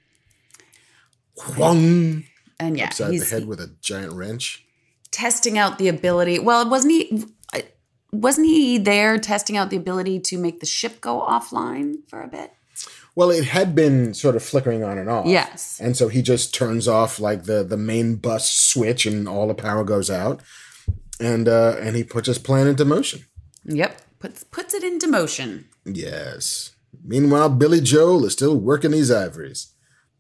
Whong! And yeah, upside he's the head with a giant wrench. Testing out the ability. Well, wasn't he? Wasn't he there testing out the ability to make the ship go offline for a bit? Well, it had been sort of flickering on and off. Yes. And so he just turns off like the, the main bus switch, and all the power goes out. And uh, and he puts his plan into motion. Yep. Puts puts it into motion. Yes. Meanwhile, Billy Joel is still working these ivories.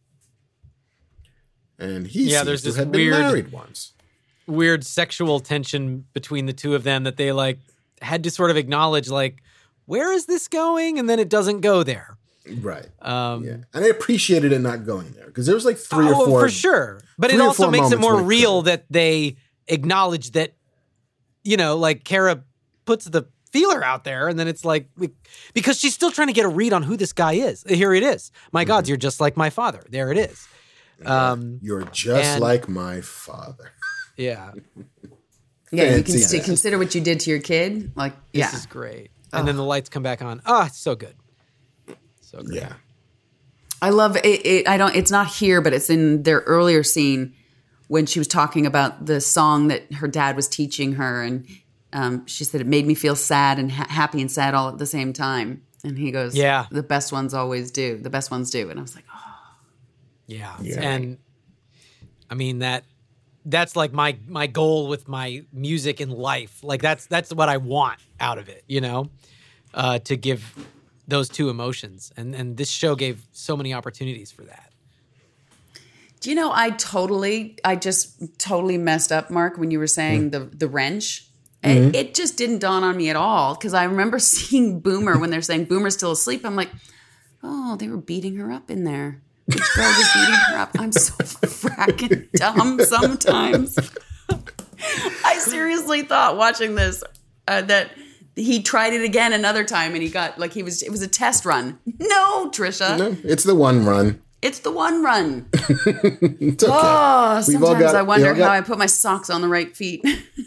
And he yeah, seems there's to this have been weird, married once. Weird sexual tension between the two of them that they like had to sort of acknowledge, like, where is this going? And then it doesn't go there. Right. Um, yeah. And I appreciated it not going there because there was like three oh, or four. for sure. But it also makes it more real that they acknowledge that, you know, like Kara puts the feeler out there, and then it's like, because she's still trying to get a read on who this guy is. Here it is. My God, mm-hmm. you're just like my father. There it is. Um, you're just and, like my father. Yeah. Yeah, you can st- consider what you did to your kid. Like, this yeah. is great. And oh. then the lights come back on. Ah, oh, it's so good. So great. Yeah. I love it, it. I don't, it's not here, but it's in their earlier scene when she was talking about the song that her dad was teaching her, and Um, she said, it made me feel sad and ha- happy and sad all at the same time. And he goes, yeah, the best ones always do. The best ones do. And I was like, oh. Yeah. yeah. And I mean, that that's like my my goal with my music in life. Like that's that's what I want out of it, you know, uh, to give those two emotions. And, and this show gave so many opportunities for that. Do you know, I totally, I just totally messed up, Mark, when you were saying mm. the, the wrench. Mm-hmm. It, it just didn't dawn on me at all because I remember seeing Boomer when they're saying Boomer's still asleep. I'm like, oh, they were beating her up in there. Which girl was beating her up? I'm so fracking dumb sometimes. I seriously thought watching this uh, that he tried it again another time and he got like he was it was a test run. No, Trisha. No, it's the one run. It's the one run. It's okay. Oh, sometimes got, I wonder got, how I put my socks on the right feet.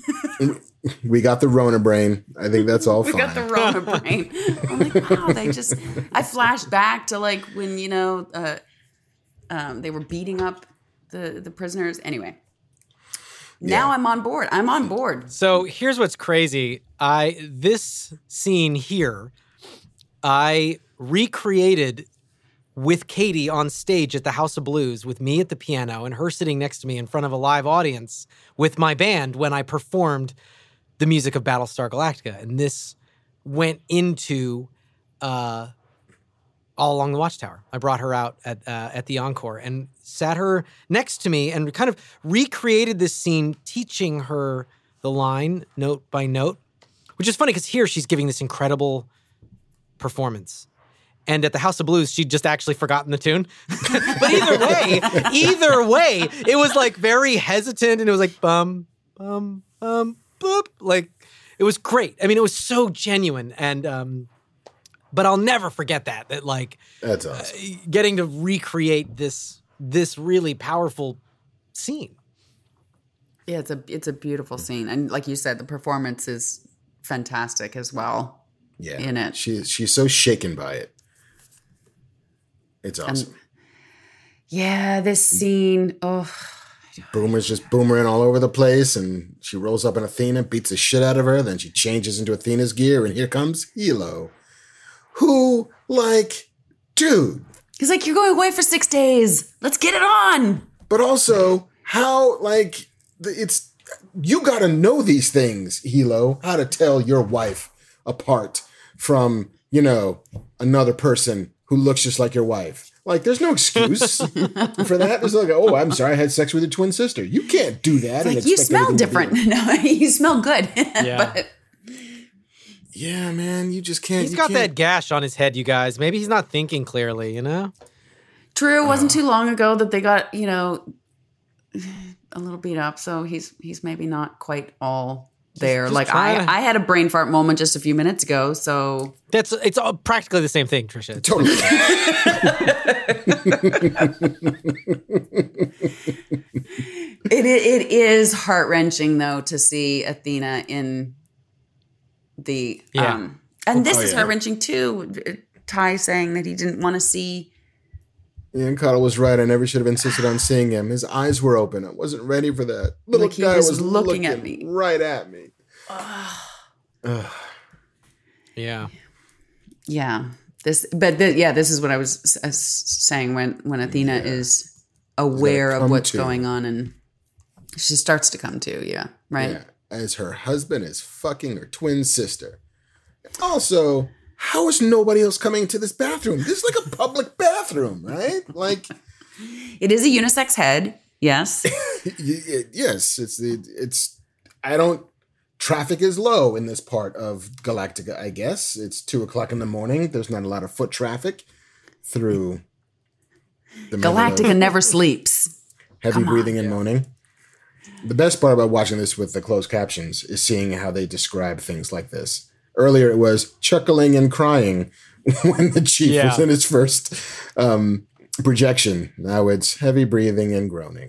We got the Rona brain. I think that's all we fine. We got the Rona brain. I'm like, wow, they just, I flashed back to like when, you know, uh, um, they were beating up the, the prisoners. Anyway, now yeah. I'm on board. I'm on board. So here's what's crazy. I, this scene here I recreated with Katie on stage at the House of Blues with me at the piano and her sitting next to me in front of a live audience with my band when I performed the music of Battlestar Galactica. And this went into uh, All Along the Watchtower. I brought her out at uh, at the encore and sat her next to me and kind of recreated this scene, teaching her the line note by note, which is funny because here she's giving this incredible performance. And at the House of Blues, she'd just actually forgotten the tune. But either way, either way, it was like very hesitant and it was like bum, bum, bum, boop. Like it was great. I mean, it was so genuine. And, um, but I'll never forget that, that like That's awesome. uh, getting to recreate this, this really powerful scene. Yeah, it's a, it's a beautiful scene. And like you said, the performance is fantastic as well. Yeah. In it. She, she's so shaken by it. It's awesome. And yeah, this scene. Oh, Boomer's just boomering all over the place, and she rolls up on Athena, beats the shit out of her. Then she changes into Athena's gear, and here comes Hilo, who, like, dude. He's like, you're going away for six days. Let's get it on. But also, how, like, it's you got to know these things, Hilo. How to tell your wife apart from, you know, another person who looks just like your wife. Like, there's no excuse for that. It's like, oh, I'm sorry, I had sex with your twin sister. You can't do that. It's like, you smell different. No, you smell good. Yeah. But yeah, man, you just can't. He's you got can't. that gash on his head, you guys. Maybe he's not thinking clearly, you know? True, it wasn't too long ago that they got, you know, a little beat up. So he's he's maybe not quite all there. just like I, trying to- I had a brain fart moment just a few minutes ago. So That's it's all practically the same thing, Trisha. It's Totally. it it is heart wrenching though to see Athena in the Yeah. um, and this Oh, is yeah. heart wrenching too. Ty saying that he didn't want to see. Ian Cottle was right. I never should have insisted on seeing him. His eyes were open. I wasn't ready for that. Little Like he guy was was looking looking at me. right at me. yeah. Yeah, this, but th- yeah, this is what I was s- s- saying when when Athena Yeah. is aware of come what's to. going on, and she starts to come to. Yeah, right. Yeah, as her husband is fucking her twin sister. Also, how is nobody else coming into this bathroom? This is like a public bathroom, right? Like, It is a unisex head. Yes. y- y- yes, it's the it's. I don't. Traffic is low in this part of Galactica. I guess it's two o'clock in the morning. There's not a lot of foot traffic through the middle of Galactica never sleeps. heavy breathing and moaning. The best part about watching this with the closed captions is seeing how they describe things like this. Earlier, it was chuckling and crying when the chief Yeah. was in his first um, projection. Now it's heavy breathing and groaning.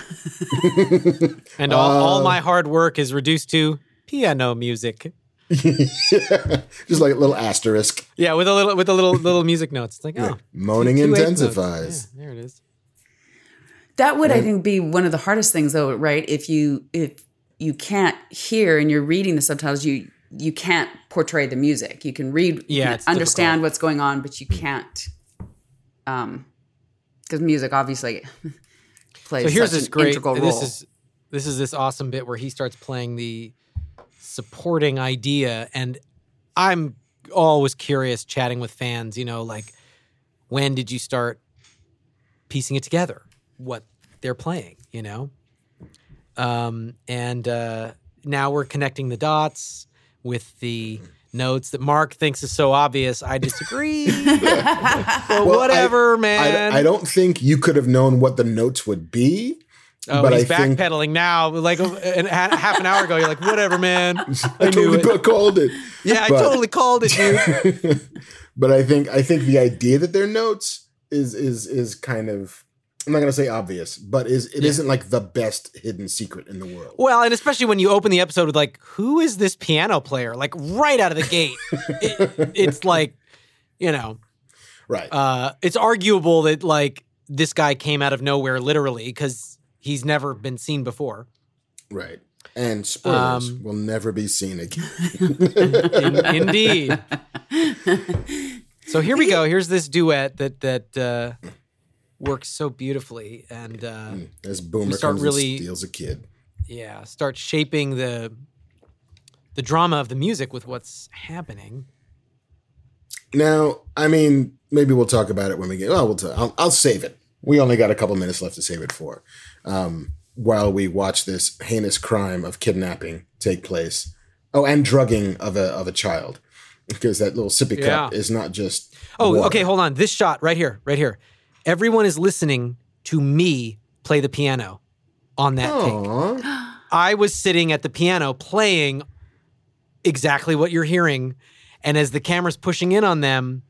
And all, Uh, all my hard work is reduced to piano music. Yeah. Just like a little asterisk. Yeah, with a little with a little little music notes. It's like, oh, Moaning two- two eighth notes. intensifies. Yeah, there it is. That would, I think, be one of the hardest things, though, right? If you if you can't hear and you're reading the subtitles, you you can't portray the music. You can read, you Yeah, can it's understand difficult. what's going on, but you can't, um, because music obviously plays So here's such this an great. integral role. This is this is this awesome bit where he starts playing the supporting idea, and I'm always curious, chatting with fans. You know, like when did you start piecing it together? What they're playing, you know, um, and uh, now we're connecting the dots with the notes that Mark thinks is so obvious. I disagree. But Well, whatever, I- man. I, I don't think you could have known what the notes would be. Oh, but he's I think backpedaling now. Like a, an, a, half an hour ago, you're like, whatever, man. I, I knew totally it. called it. Yeah, I But- totally called it, dude. But I think I think the idea that they're notes is is is kind of, I'm not gonna say obvious, but is it Yeah. isn't like the best hidden secret in the world. Well, and especially when you open the episode with like, who is this piano player? Like right out of the gate, it, it's like, you know, Right. uh, it's arguable that like this guy came out of nowhere, literally, because he's never been seen before. Right. And spoilers Um, will never be seen again. In, indeed. So here we go. Here's this duet that that uh, works so beautifully, and uh, as Boomer start comes really, and steals a kid. Yeah, start shaping the the drama of the music with what's happening. Now, I mean, maybe we'll talk about it when we get. Well, we'll. T- I'll, I'll save it. We only got a couple minutes left to save it for, um, while we watch this heinous crime of kidnapping take place. Oh, and drugging of a of a child, because that little sippy cup Yeah. is not just. Oh, water. okay. Hold on. This shot right here, right here. Everyone is listening to me play the piano on that Aww. take. I was sitting at the piano playing exactly what you're hearing, and as the camera's pushing in on them,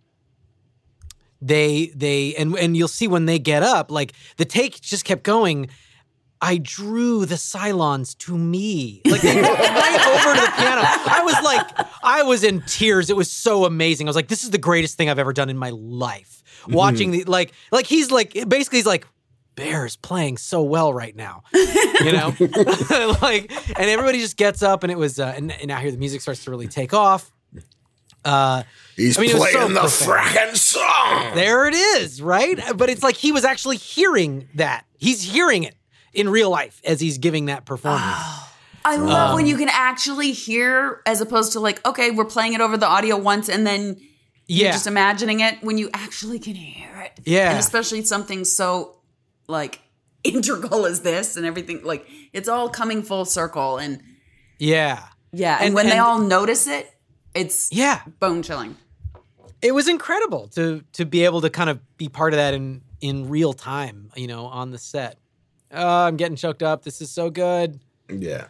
they they and and you'll see when they get up, like the take just kept going. I drew the Cylons to me, like they walked right over to the piano. I was like, I was in tears. It was so amazing. I was like, this is the greatest thing I've ever done in my life. Mm-hmm. Watching the like, like he's like, basically he's like, Bear's playing so well right now, you know, like, and everybody just gets up, and it was, uh, and, and now here the music starts to really take off. Uh, He's I mean, playing so the profound. fracking song. There it is, right? But it's like he was actually hearing that. He's hearing it in real life as he's giving that performance. I love Um, when you can actually hear, as opposed to like, okay, we're playing it over the audio once, and then you're Yeah. just imagining it, when you actually can hear it. Yeah. And especially something so like integral as this and everything, like it's all coming full circle. And Yeah. yeah, and, And- when they and- all notice it, it's Yeah. bone chilling. It was incredible to to be able to kind of be part of that in in real time, you know, on the set. Oh, I'm getting choked up. This is so good. Yeah.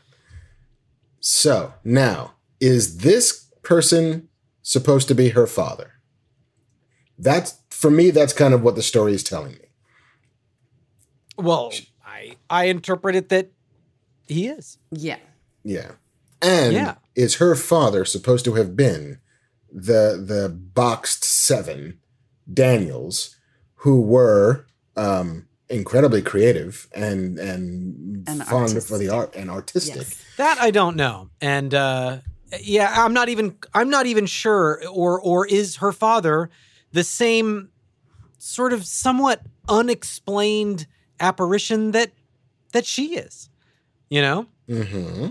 So now, is this person supposed to be her father? That's, for me, that's kind of what the story is telling me. Well, I I interpret it that he is. Yeah. Yeah. And Yeah. is her father supposed to have been the the boxed seven Daniels, who were um, incredibly creative and and, And fond artistic. for the art and artistic? Yes. That I don't know. And uh, yeah, I'm not even I'm not even sure. Or or is her father the same sort of somewhat unexplained apparition that that she is? You know? Mm-hmm.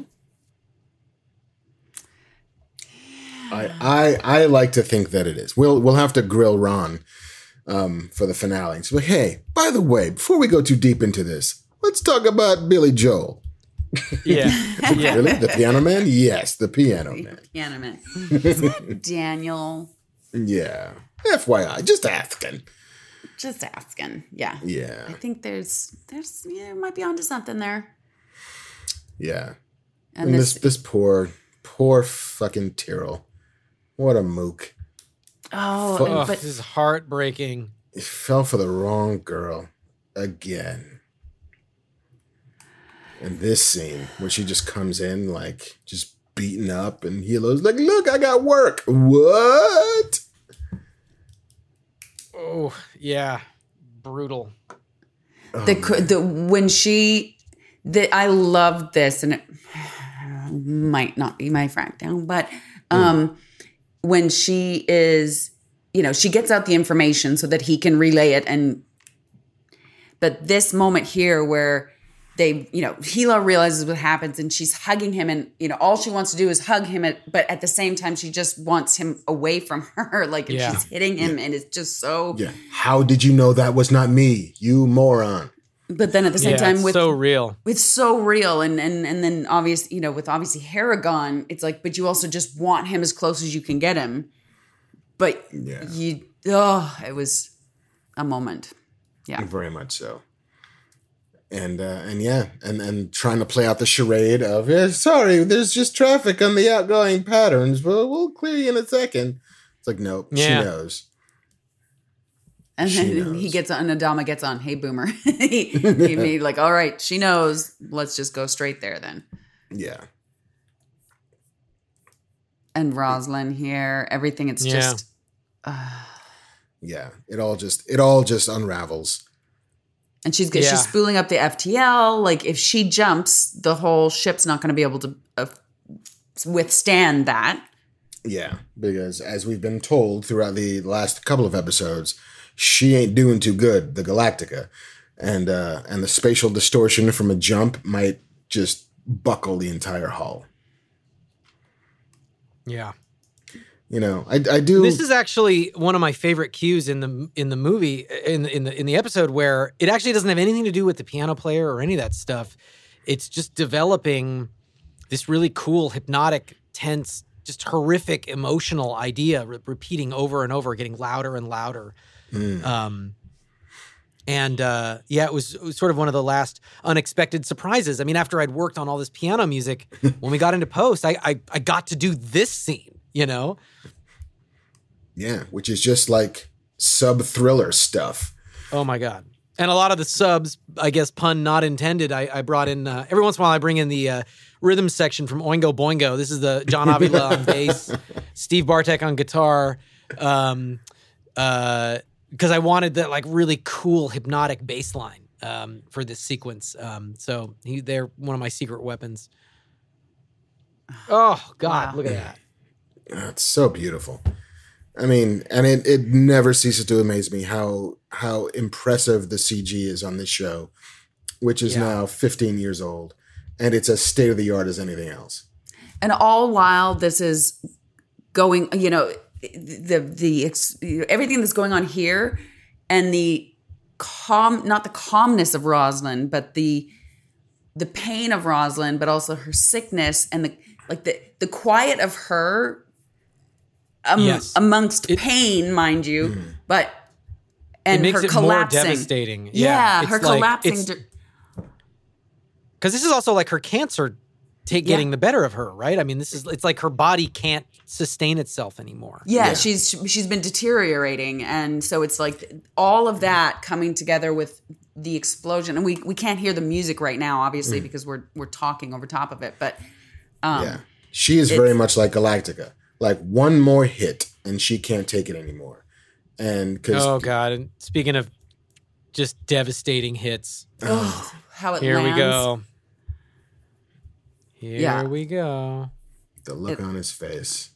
I, I I like to think that it is. We'll we'll have to grill Ron um, for the finale. So, like, hey, by the way, before we go too deep into this, let's talk about Billy Joel. Yeah. yeah. Really, the Piano Man? Yes, the Piano Man. Piano Man. Is that Daniel? Yeah. F Y I, just asking. Just asking. Yeah. Yeah. I think there's there's yeah, might be onto something there. Yeah. And, And this, this this poor poor fucking Tyrrell. What a mook. oh, Fu- and- Oh, but this is heartbreaking. He fell for the wrong girl again. And this scene where she just comes in like just beaten up, and Hilo's like, "Look, I got work." What? Oh, yeah. Brutal. the the when she the I love this, and it might not be my frank down, but um when she is, you know, she gets out the information so that he can relay it, and but this moment here where they, you know, Hila realizes what happens, and she's hugging him, and you know, all she wants to do is hug him, at, but at the same time she just wants him away from her, like, and Yeah. she's hitting him, and it's just so. Yeah. How did you know that was not me, you moron? But then at the same Yeah, time, it's with so real. it's so real, and and and then obvious, you know, with obviously Haragon, it's like, but you also just want him as close as you can get him. But Yeah. you, oh, it was a moment. Yeah, Very much so. And uh, and yeah, and and trying to play out the charade of, yeah, sorry, there's just traffic on the outgoing patterns. Well, we'll clear you in a second. It's like, nope, Yeah. she knows. and She then he knows. gets on. Adama gets on. Hey, Boomer. he, he made like, all right, she knows. Let's just go straight there then. Yeah. And Rosalind here, everything. It's Yeah. just Yeah. It all just it all just unravels. And she's Yeah. she's spooling up the F T L. Like if she jumps, the whole ship's not going to be able to uh, withstand that. Yeah, because as we've been told throughout the last couple of episodes, she ain't doing too good, the Galactica. And uh, and the spatial distortion from a jump might just buckle the entire hull. Yeah. You know, I, I do. This is actually one of my favorite cues in the in the movie in in the in the episode where it actually doesn't have anything to do with the piano player or any of that stuff. It's just developing this really cool, hypnotic, tense, just horrific, emotional idea, re- repeating over and over, getting louder and louder. Mm. Um, and uh, yeah, it was, it was sort of one of the last unexpected surprises. I mean, after I'd worked on all this piano music, when we got into post, I, I I got to do this scene. You know. Yeah, which is just like sub-thriller stuff. Oh, my God. And a lot of the subs, I guess, pun not intended, I, I brought in, uh, every once in a while I bring in the uh, rhythm section from Oingo Boingo. This is the John Avila on bass, Steve Bartek on guitar, um, uh, because I wanted that like really cool hypnotic bass line um, for this sequence. Um, so he, they're one of my secret weapons. Oh, God, Wow. look at that. It's so beautiful. I mean, and it, it never ceases to amaze me how how impressive the C G is on this show, which is Yeah. now fifteen years old, and it's as state of the art as anything else. And all while this is going, you know, the the ex, everything that's going on here, and the calm, not the calmness of Rosalind, but the the pain of Rosalind, but also her sickness and the like the the quiet of her. Um, Yes. amongst It- pain, mind you, Mm-hmm. but and it makes her it collapsing. more devastating. Yeah, Yeah, her it's like- collapsing. it's- dur- Because this is also like her cancer take Yeah. getting the better of her, right? I mean, this is it's like her body can't sustain itself anymore. yeah, Yeah. she's she's been deteriorating, and so it's like all of that coming together with the explosion. And we we can't hear the music right now, obviously, because we're we're talking over top of it. But um, Yeah, she is very much like Galactica. Like one more hit, and she can't take it anymore. And because Oh God! And speaking of just devastating hits, oh, how it here lands. we go. Here Yeah. we go. the look it- on his face,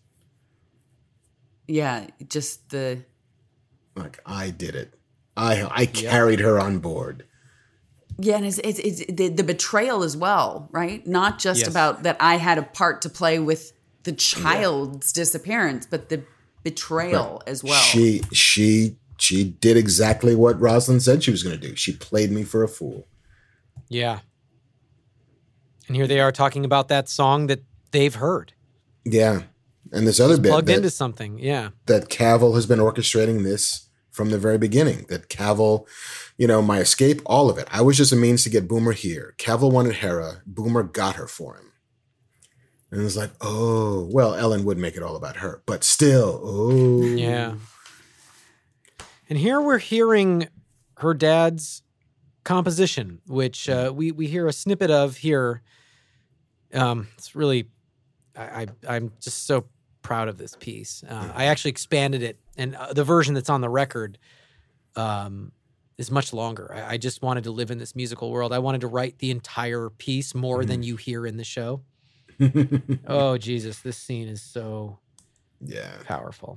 Yeah, just the like I did it. I I carried her on board. yeah, and it's it's, it's the, the betrayal as well, right? Not just Yes. about that I had a part to play with the child's disappearance, but the betrayal as well. She she she did exactly what Rosalind said she was going to do. She played me for a fool. Yeah. And here they are talking about that song that they've heard. Yeah, and this other bit Plugged that, into something. Yeah. that Cavill has been orchestrating this from the very beginning. That Cavill, you know, my escape, all of it. I was just a means to get Boomer here. Cavill wanted Hera. Boomer got her for him. And it's like, oh, well, Ellen would make it all about her, but still, oh. Yeah. And here we're hearing her dad's composition, which uh, we we hear a snippet of here. Um, it's really, I, I I'm just so proud of this piece. Uh, I actually expanded it, and uh, the version that's on the record um, is much longer. I, I just wanted to live in this musical world. I wanted to write the entire piece more Mm-hmm. than you hear in the show. Oh Jesus, this scene is so Yeah. powerful.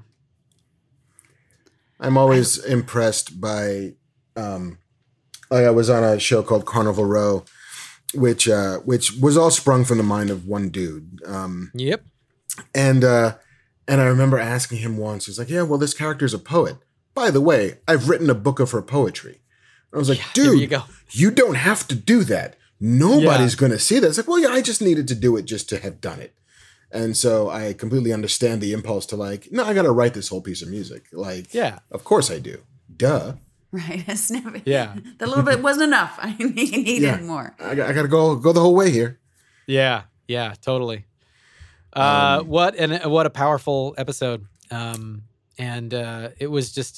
I'm always impressed by. Um, I was on a show called Carnival Row, which uh, which was all sprung from the mind of one dude. Um, Yep. and uh, and I remember asking him once. He's like, "Yeah, well, this character's a poet. By the way, I've written a book of her poetry." I was like, there "Dude, you go. you don't have to do that. Nobody's going to see that." It's like, "Well, yeah, I just needed to do it just to have done it." And so I completely understand the impulse to like, no, I got to write this whole piece of music. Like, Yeah. of course I do. Duh. Right. It's never, Yeah. that little bit wasn't enough. I needed Yeah. more. I, got- I got to go go the whole way here. Yeah, yeah, totally. Uh, Um, what and what a powerful episode. Um, and uh, it was just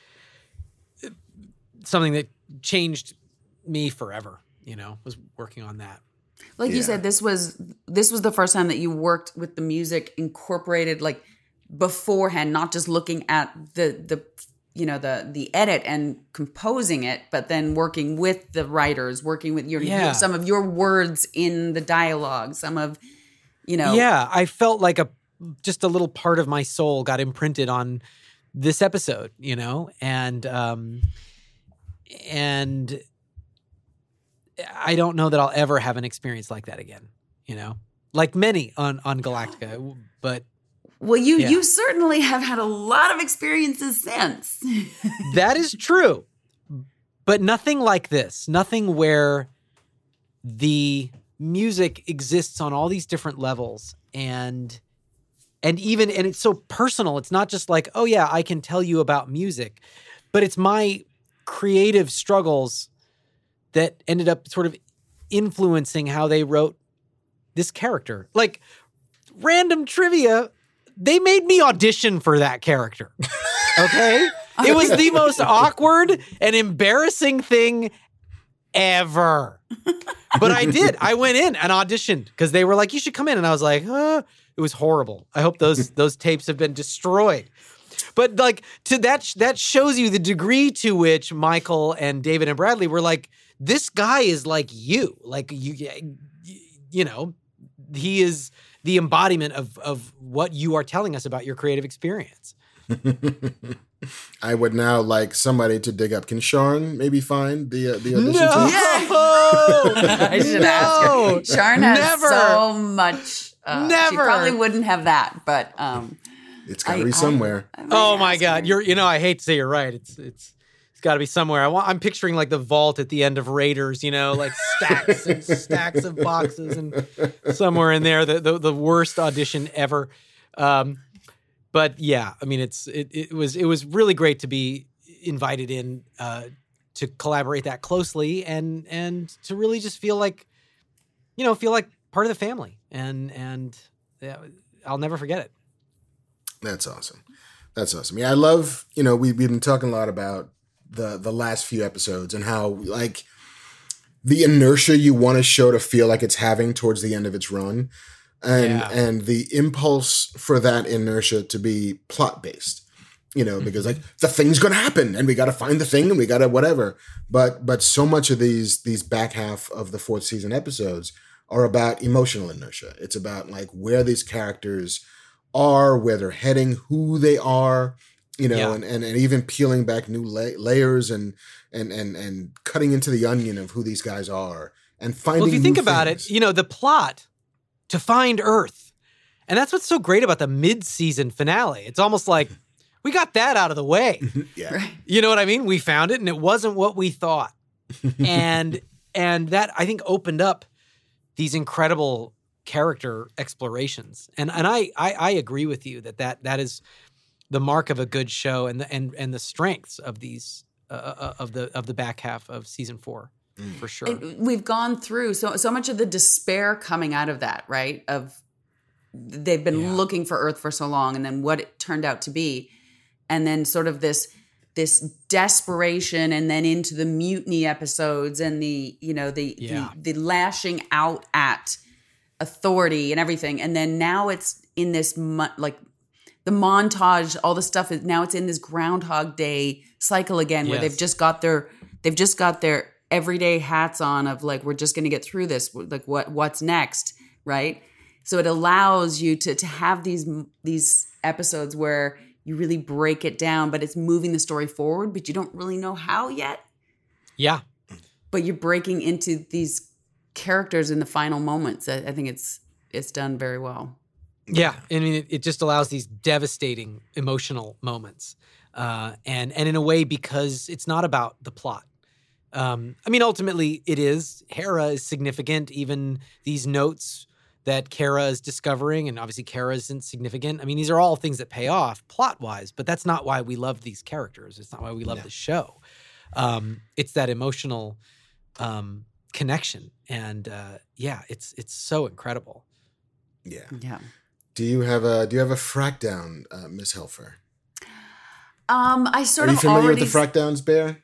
something that changed me forever. You know, was working on that. Like you Yeah. said, this was this was the first time that you worked with the music incorporated like beforehand, not just looking at the the you know, the the edit and composing it, but then working with the writers, working with your, Yeah. your some of your words in the dialogue, some of, you know. Yeah, I felt like a just a little part of my soul got imprinted on this episode, you know, and um, and I don't know that I'll ever have an experience like that again, you know, like many on on Galactica, but. Well, you Yeah. you certainly have had a lot of experiences since. That is true, but nothing like this. Nothing where the music exists on all these different levels, and and even and it's so personal. It's not just like, oh yeah, I can tell you about music, but it's my creative struggles that ended up sort of influencing how they wrote this character. Like random trivia. They made me audition for that character. Okay? It was the most awkward and embarrassing thing ever. But I did. I went in and auditioned because they were like, you should come in. And I was like, huh? It was horrible. I hope those those tapes have been destroyed. But like to that that shows you the degree to which Michael and David and Bradley were like, this guy is like you. Like you you know, he is the embodiment of of what you are telling us about your creative experience. I would now like somebody to dig up. Can Sharn maybe find the uh, the audition No! tape? I should No! ask her. Sharn has Never. so much. Uh, She Never. probably wouldn't have that, but um, It's got to I- be I- somewhere. I might Oh my ask God! her. You're you know I hate to say you're right. It's it's it's got to be somewhere. I want. I'm picturing like the vault at the end of Raiders. You know, like stacks and stacks of boxes, and somewhere in there the the, the worst audition ever. Um, but yeah, I mean, it's it it was it was really great to be invited in uh, to collaborate that closely and and to really just feel like, you know, feel like part of the family. And and yeah, I'll never forget it. That's awesome. That's awesome. Yeah, I love, you know, we, we've been talking a lot about the the last few episodes and how, like, the inertia you want a show to feel like it's having towards the end of its run. And Yeah. and the impulse for that inertia to be plot-based. You know, because, like, the thing's going to happen and we got to find the thing and we got to whatever. But but so much of these these back half of the fourth season episodes are about emotional inertia. It's about, like, where these characters are, where they're heading, who they are, you know, Yeah. and, and, and even peeling back new la- layers and, and, and, and cutting into the onion of who these guys are and finding Well, if you new think about things. it, you know, the plot to find Earth. And that's what's so great about the mid-season finale. It's almost like we got that out of the way. Yeah. You know what I mean? We found it and it wasn't what we thought. and and that I think opened up these incredible character explorations. And and I I, I agree with you that, that that is the mark of a good show and the and and the strengths of these uh, of the of the back half of season four. For sure. It- we've gone through so so much of the despair coming out of that, right? Of they've been Yeah. looking for Earth for so long, and then what it turned out to be, and then sort of this this desperation, and then into the mutiny episodes, and the you know the Yeah. the, the lashing out at authority and everything, and then now it's in this mo- like the montage, all the stuff is now it's in this Groundhog Day cycle again, where Yes. they've just got their they've just got their everyday hats on of like, we're just going to get through this. Like what, what's next. Right. So it allows you to, to have these, these episodes where you really break it down, but it's moving the story forward, but you don't really know how yet, Yeah. but you're breaking into these characters in the final moments. I, I think it's, it's done very well. Yeah, I mean, it, it just allows these devastating emotional moments, uh, and and in a way because it's not about the plot. Um, I mean, ultimately, it is. Hera is significant. Even these notes that Kara is discovering, and obviously Kara isn't significant. I mean, these are all things that pay off plot wise, but that's not why we love these characters. It's not why we love Yeah. the show. Um, it's that emotional um, connection, and uh, yeah, it's it's so incredible. Yeah. Yeah. Do you have a Do you have a frack down, uh, Miss Helfer? Um, I sort Are you of familiar already with the frack downs, Bear?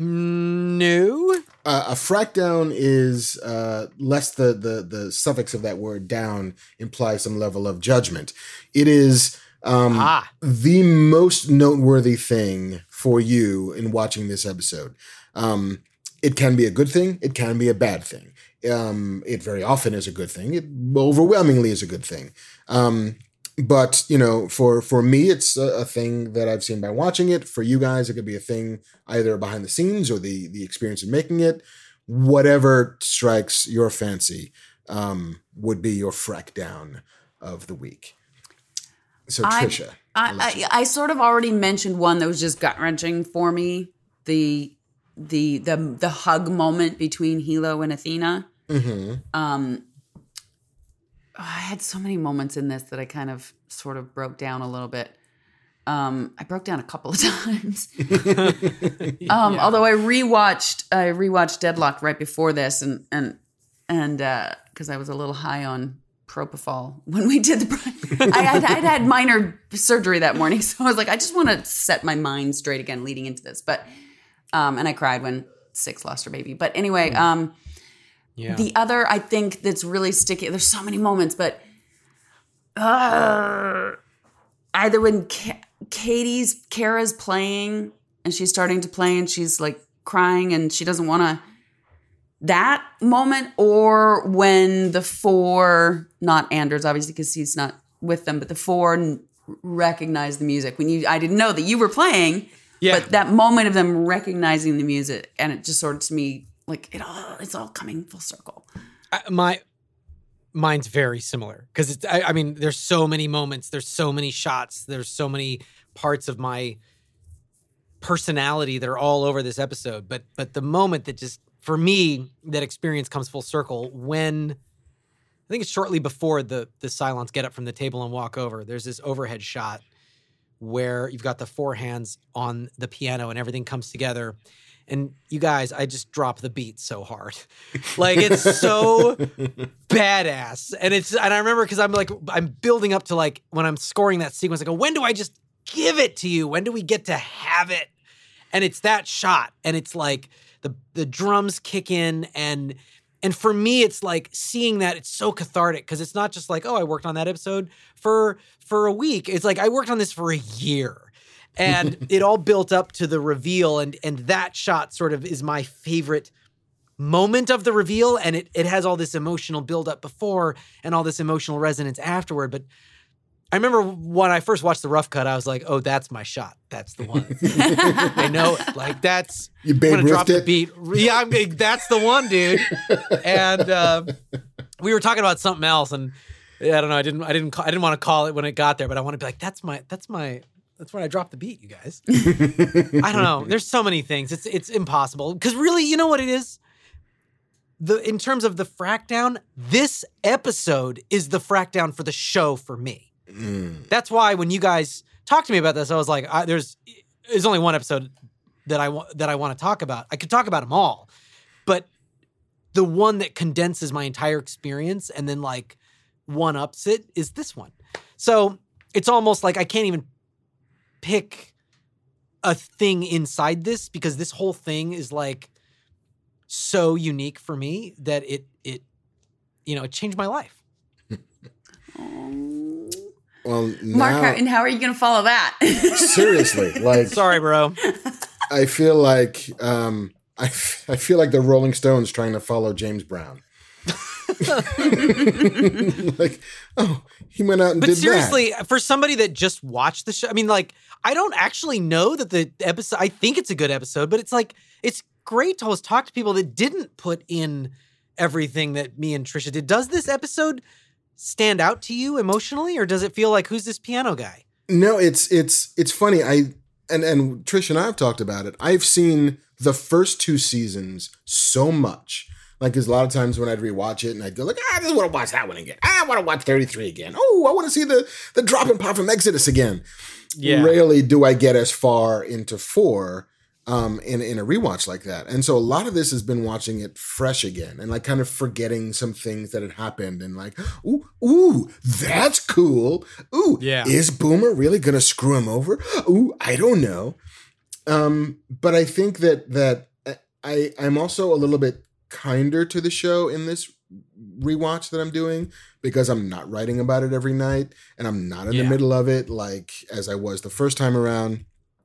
No. Uh, a frack down is uh, less the, the the suffix of that word down implies some level of judgment. It is um, Ah. the most noteworthy thing for you in watching this episode. Um, it can be a good thing. It can be a bad thing. Um, it very often is a good thing. It overwhelmingly is a good thing. Um, but, you know, for, for me, it's a, a thing that I've seen by watching it. For you guys, it could be a thing either behind the scenes or the, the experience of making it. Whatever strikes your fancy um, would be your frack down of the week. So, I, Trisha. I, I, I sort of already mentioned one that was just gut-wrenching for me. The the the the hug moment between Hilo and Athena. Mm-hmm. Um, I had so many moments in this that I kind of sort of broke down a little bit. Um, I broke down a couple of times. um, Yeah. Although I rewatched, I rewatched Deadlocked right before this, and and and because uh, I was a little high on propofol when we did the. I had I'd had minor surgery that morning, so I was like, I just want to set my mind straight again leading into this. But um, and I cried when Six lost her baby. But anyway, um, Yeah. the other I think that's really sticky. There's so many moments, but uh, either when Ka- Katie's Kara's playing and she's starting to play and she's like crying and she doesn't want to. That moment, or when the four, not Anders, obviously, because he's not with them, but the four n- recognize the music. When you, I didn't know that you were playing, Yeah. but that moment of them recognizing the music, and it just sort of to me, like it all, it's all coming full circle. I, my mine's very similar because it's. I, I mean, there's so many moments. There's so many shots. There's so many parts of my personality that are all over this episode. But but the moment that just. For me, that experience comes full circle when I think it's shortly before the the Cylons get up from the table and walk over. There's this overhead shot where you've got the four hands on the piano and everything comes together. And you guys, I just drop the beat so hard. Like it's so badass. And it's and I remember because I'm like I'm building up to like when I'm scoring that sequence, I go, when do I just give it to you? When do we get to have it? And it's that shot. And it's like The the drums kick in and and for me it's like seeing that it's so cathartic because it's not just like, oh, I worked on that episode for for a week. It's like I worked on this for a year. And it all built up to the reveal and and that shot sort of is my favorite moment of the reveal and it it has all this emotional buildup before and all this emotional resonance afterward. But I remember when I first watched the rough cut, I was like, oh, that's my shot. That's the one. I know it. Like, that's... You Babe I'm gonna drop Ruthed the it? beat. Yeah, I'm, that's the one, dude. And uh, we were talking about something else, and yeah, I don't know. I didn't. I didn't. Call, I didn't want to call it when it got there, but I want to be like, that's my. That's my. That's when I dropped the beat, you guys. I don't know. There's so many things. It's it's impossible because really, you know what it is. The in terms of the frack down, this episode is the frack down for the show for me. Mm. That's why when you guys talked to me about this, I was like, I, "There's, there's only one episode that I want that I want to talk about. I could talk about them all, but the one that condenses my entire experience and then like one ups it is this one. So it's almost like I can't even pick a thing inside this because this whole thing is like so unique for me that it it you know it changed my life." Well, Mark, now, how, and how are you going to follow that? seriously, like, Sorry, bro. I feel like um, I, f- I feel like the Rolling Stones trying to follow James Brown. Like, oh, he went out and But did seriously, that. for somebody that just watched the show, I mean, like, I don't actually know that the episode, I think it's a good episode, but it's like, it's great to always talk to people that didn't put in everything that me and Trisha did. Does this episode stand out to you emotionally, or does it feel like, who's this piano guy? No, it's it's it's funny. I and and Trish and I have talked about it. I've seen the first two seasons so much. Like, there's a lot of times when I'd rewatch it and I'd go like, ah, I just want to watch that one again. I want to watch thirty-three again. Oh, I want to see the the drop and pop from Exodus again. Yeah. Rarely do I get as far into four um, in in a rewatch like that. And so a lot of this has been watching it fresh again and like kind of forgetting some things that had happened and like, ooh, ooh, that's cool. Ooh, Yeah. is Boomer really gonna screw him over? Ooh, I don't know. Um, but I think that that I I'm also a little bit kinder to the show in this rewatch that I'm doing because I'm not writing about it every night and I'm not in Yeah. the middle of it like as I was the first time around.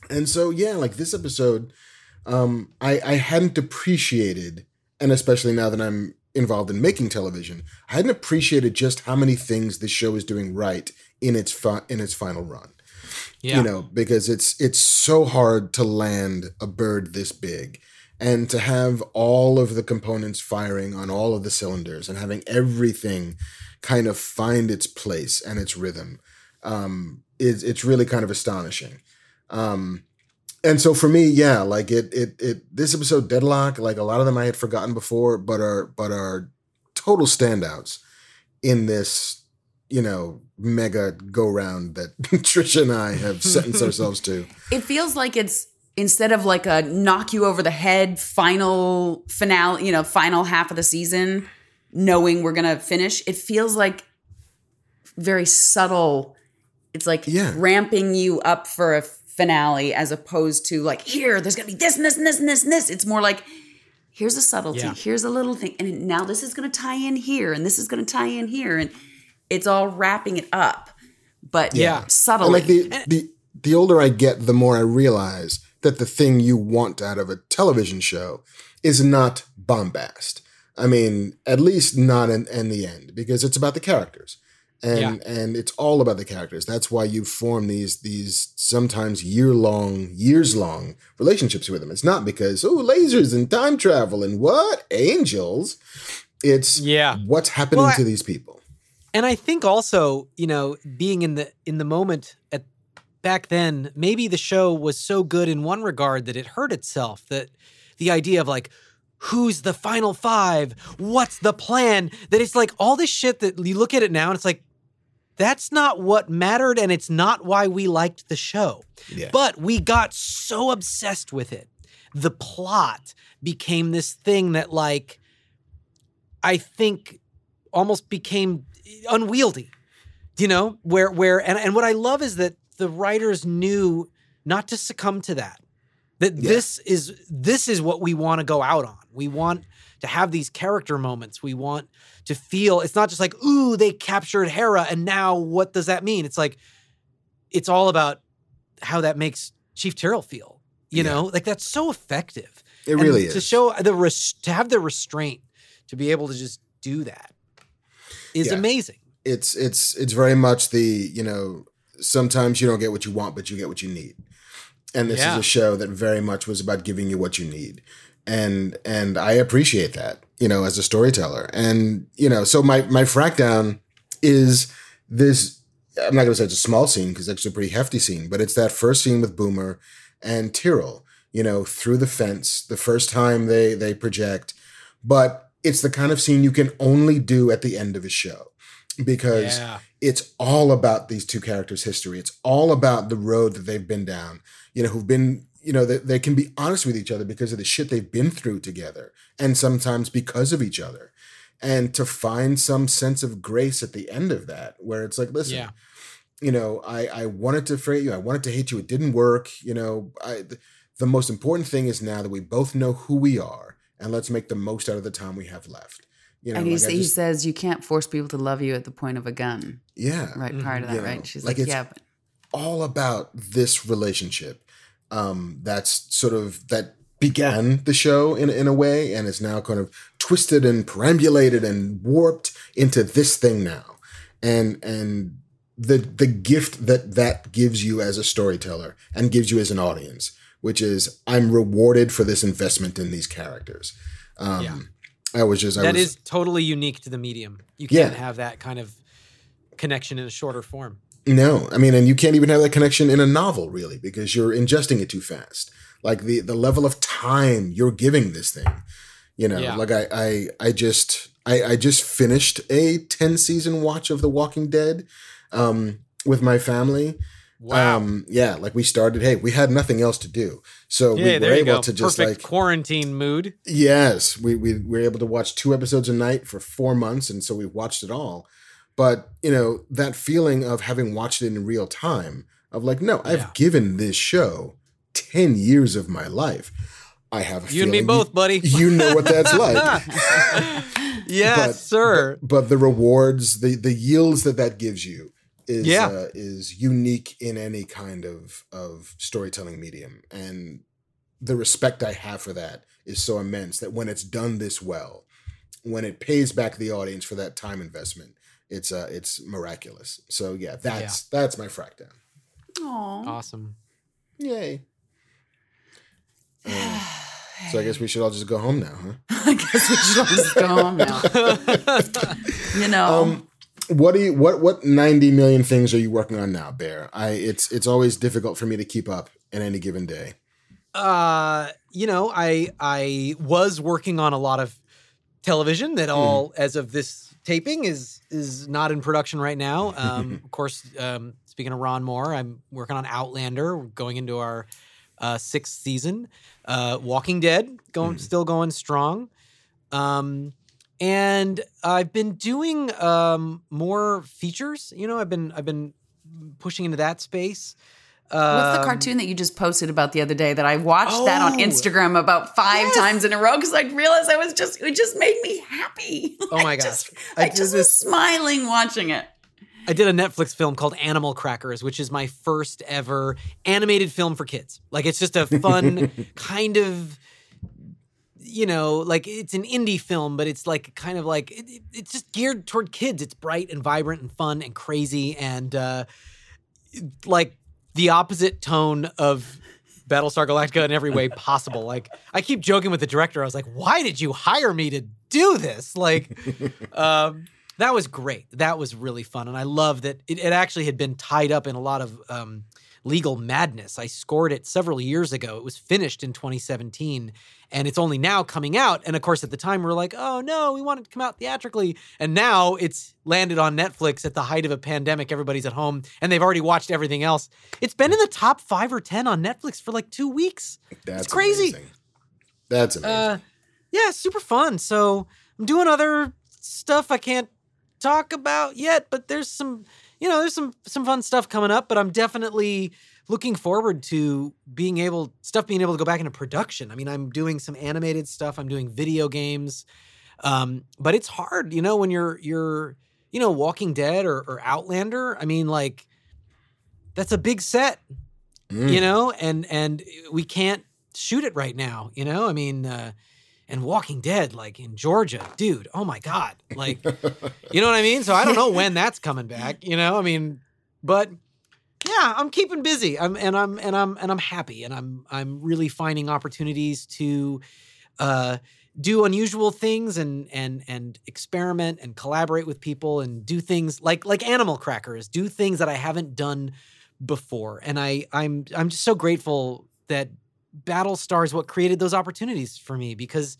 And so, yeah, like this episode, um, I, I hadn't appreciated, and especially now that I'm involved in making television, I hadn't appreciated just how many things this show is doing right in its fi- in its final run. Yeah. You know, because it's it's so hard to land a bird this big, and to have all of the components firing on all of the cylinders and having everything kind of find its place and its rhythm, um, is it's really kind of astonishing. Um, and so for me, yeah, like it, it, it, this episode, Deadlock, like a lot of them I had forgotten before, but are, but are total standouts in this, you know, mega go round that Trisha and I have sentenced ourselves to. It feels like it's, instead of like a knock you over the head final finale, you know, final half of the season, knowing we're going to finish, it feels like very subtle. It's like yeah. ramping you up for a finale as opposed to like, here, there's going to be this and this and this and this and this. It's more like, here's a subtlety, yeah. here's a little thing. And now this is going to tie in here and this is going to tie in here. And it's all wrapping it up, but yeah, subtly. And like the, the, the older I get, the more I realize that the thing you want out of a television show is not bombast. I mean, at least not in, in the end, because it's about the characters. And yeah. and it's all about the characters. That's why you form these these sometimes year-long, years-long relationships with them. It's not because, oh, lasers and time travel and what? Angels. It's yeah. what's happening well, I, to these people. And I think also, you know, being in the in the moment at back then, maybe the show was so good in one regard that it hurt itself. That the idea of like, who's the final five? What's the plan? That it's like all this shit that you look at it now and it's like, that's not what mattered, and it's not why we liked the show. Yeah. But we got so obsessed with it. The plot became this thing that, like, I think almost became unwieldy, you know, where, where, and, and what I love is that the writers knew not to succumb to that. That yeah. this is, this is what we want to go out on. We want to have these character moments. We want to feel, it's not just like, ooh, they captured Hera and now what does that mean? It's like, it's all about how that makes Chief Tyrrell feel, you yeah. know, like that's so effective. It and really to is. To show the, res- to have the restraint to be able to just do that is yeah. amazing. It's, it's, it's very much the, you know, sometimes you don't get what you want, but you get what you need. And this yeah. is a show that very much was about giving you what you need. And and I appreciate that, you know, as a storyteller. And, you know, so my, my frackdown is this, I'm not going to say it's a small scene because it's actually a pretty hefty scene, but it's that first scene with Boomer and Tyrrell, you know, through the fence, the first time they, they project. But it's the kind of scene you can only do at the end of a show because yeah. it's all about these two characters' history. It's all about the road that they've been down, you know, who've been, you know, they, they can be honest with each other because of the shit they've been through together and sometimes because of each other. And to find some sense of grace at the end of that, where it's like, listen, yeah. you know, I, I wanted to forget you. I wanted to hate you. It didn't work. You know, I, the, the most important thing is now that we both know who we are and let's make the most out of the time we have left. You know, and like he just, says, you can't force people to love you at the point of a gun. Yeah. Right. Part of that, you right? Know, She's like, like, it's yeah. But- all about this relationship. Um, that's sort of, that began the show in, in a way and is now kind of twisted and perambulated and warped into this thing now. And, and the, the gift that that gives you as a storyteller and gives you as an audience, which is I'm rewarded for this investment in these characters. Um, yeah. I was just, I that was, is totally unique to the medium. You can't yeah. have that kind of connection in a shorter form. No, I mean, and you can't even have that connection in a novel, really, because you're ingesting it too fast. Like the the level of time you're giving this thing, you know. Yeah. Like I, I, I just, I, I just finished a ten season watch of The Walking Dead, um, with my family. Wow. Um, yeah, like we started. Hey, we had nothing else to do, so yeah, we were able go. to just Perfect like quarantine mood. Yes, we we were able to watch two episodes a night for four months, and so we watched it all. But, you know, that feeling of having watched it in real time, of like, no, I've yeah. given this show ten years of my life. I have a you feeling. You and me both, you, buddy. You know what that's like. Yes, but, sir. But, but the rewards, the, the yields that that gives you is Yeah. uh, is unique in any kind of of storytelling medium, and the respect I have for that is so immense that when it's done this well, when it pays back the audience for that time investment, it's uh it's miraculous. So yeah, that's that's my Frackdown. Aw. Awesome. Yay. Uh, so I guess we should all just go home now, huh? I guess we should all just go home now. You know. Um, what do you what what ninety million things are you working on now, Bear? I it's it's always difficult for me to keep up in any given day. Uh, you know, I I was working on a lot of television that all, mm. as of this taping, is is not in production right now. Um, of course, um, speaking of Ron Moore, I'm working on Outlander. We're going into our uh, sixth season. Uh, Walking Dead, going mm. still going strong. Um, and I've been doing um, more features. You know, I've been I've been pushing into that space. What's the Um, cartoon that you just posted about the other day that I watched Oh, that on Instagram about five yes. times in a row because I realized I was just, it just made me happy. Oh my I gosh. Just, I I, did just this- was smiling watching it. I did a Netflix film called Animal Crackers, which is my first ever animated film for kids. Like, it's just a fun kind of, you know, like it's an indie film, but it's like kind of like, it, it- it's just geared toward kids. It's bright and vibrant and fun and crazy and uh, like the opposite tone of Battlestar Galactica in every way possible. Like, I keep joking with the director. I was like, why did you hire me to do this? Like, um, that was great. That was really fun. And I love that it, it actually had been tied up in a lot of um, legal madness. I scored it several years ago. It was finished in twenty seventeen and it's only now coming out. And of course, at the time we were like, oh no, we want it to come out theatrically. And now it's landed on Netflix at the height of a pandemic. Everybody's at home and they've already watched everything else. It's been in the top five or ten on Netflix for like two weeks. That's it's crazy. Amazing. That's amazing. Uh, yeah, super fun. So I'm doing other stuff I can't talk about yet, but there's some, you know, there's some some fun stuff coming up. But I'm definitely looking forward to being able stuff being able to go back into production. I mean, I'm doing some animated stuff. I'm doing video games, um, but it's hard, you know, when you're you're you know Walking Dead or, or Outlander. I mean, like that's a big set, Mm. you know, and and we can't shoot it right now, you know. I mean. Uh, And Walking Dead, like in Georgia, dude, oh my God. Like, you know what I mean? So I don't know when that's coming back, you know? I mean, but yeah, I'm keeping busy. I'm and I'm and I'm and I'm happy. And I'm I'm really finding opportunities to uh do unusual things and and and experiment and collaborate with people and do things like like Animal Crackers, do things that I haven't done before. And I I'm I'm just so grateful that Battlestar is what created those opportunities for me because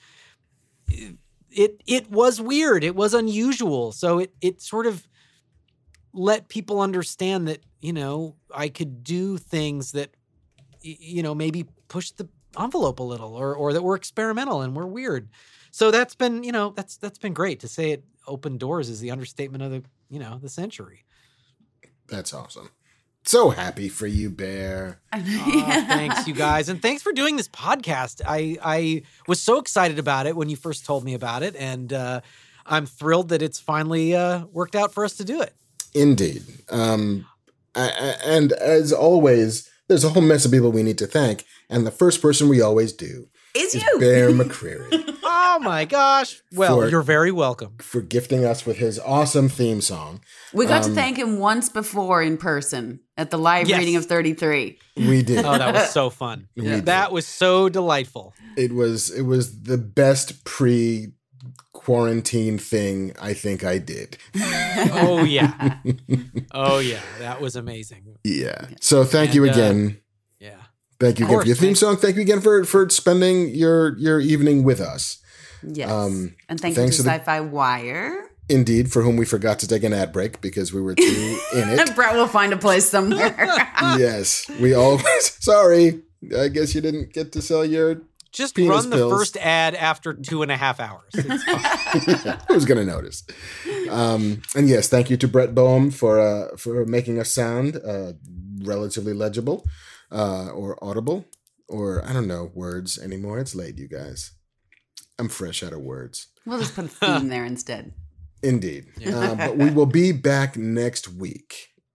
it it was weird. It was unusual. So it it sort of let people understand that, you know, I could do things that, you know, maybe push the envelope a little or or that were experimental and were weird. So that's been, you know, that's that's been great. To say it opened doors is the understatement of the, you know, the century. That's awesome. So happy for you, Bear. Oh, thanks, you guys. And thanks for doing this podcast. I I was so excited about it when you first told me about it. And uh, I'm thrilled that it's finally uh, worked out for us to do it. Indeed. Um, I, I, and as always, there's a whole mess of people we need to thank. And the first person we always do Is is you. Bear McCreary. Oh, my gosh. Well, For- you're very welcome. For gifting us with his awesome theme song. We got Um, to thank him once before in person at the live Yes. reading of thirty-three. We did. Oh, that was so fun. We did. That was so delightful. It was it was the best pre quarantine thing I think I did. Oh, yeah. Oh, yeah. That was amazing. Yeah. So thank And, you uh, again. Yeah. Thank you Of again course, for your theme thanks. song. Thank you again for for spending your your evening with us. Yes. Um, and thank you thanks to to the- Sci-Fi Wire. Indeed, for whom we forgot to take an ad break because we were too in it. Brett will find a place somewhere. Yes, we always. Sorry, I guess you didn't get to sell your. Just Penis run the pills. first ad after two and a half hours. It's fine. Who's gonna notice? Um, and yes, thank you to Brett Boehm for uh, for making us sound uh, relatively legible uh, or audible, or I don't know words anymore. It's late, you guys. I'm fresh out of words. We'll just put a theme there instead. Indeed. Uh, but we will be back next week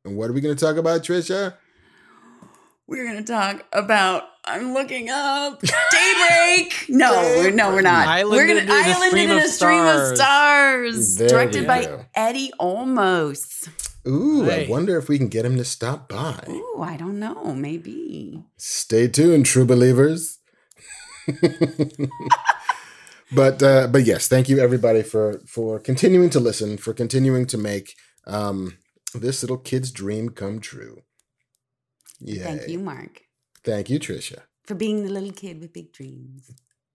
And what are we going to talk about, Trisha? We're going to talk about, I'm looking up, Daybreak. No, Daybreak. no, we're not. Islanded we're going in to a Islanded Stream in of a Stream of Stars. Stars. There Directed we by go. Eddie Olmos. Ooh, Hey. I wonder if we can get him to stop by. Ooh, I don't know. Maybe. Stay tuned, true believers. but uh, but yes, thank you everybody for for continuing to listen, for continuing to make um, this little kid's dream come true. Yeah. Thank you, Mark, Thank you, Trisha. for being the little kid with big I'm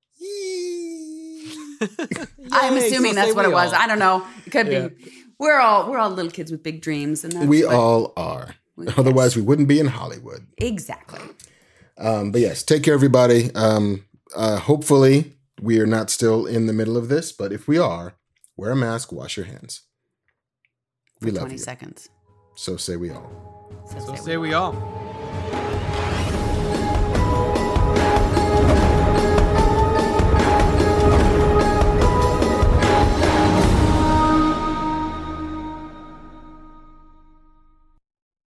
Yay, assuming so that's say what it we was. all. I don't know. It could Yeah. be. We're all we're all little kids with big dreams, and that's We what- all are. We- Otherwise, we wouldn't be in Hollywood. exactly. Um, but yes, take care, everybody. Um, uh, hopefully, we are not still in the middle of this, but if we are, wear a mask, wash your hands. We For love twenty you. seconds. So say we all. So, So say say we all.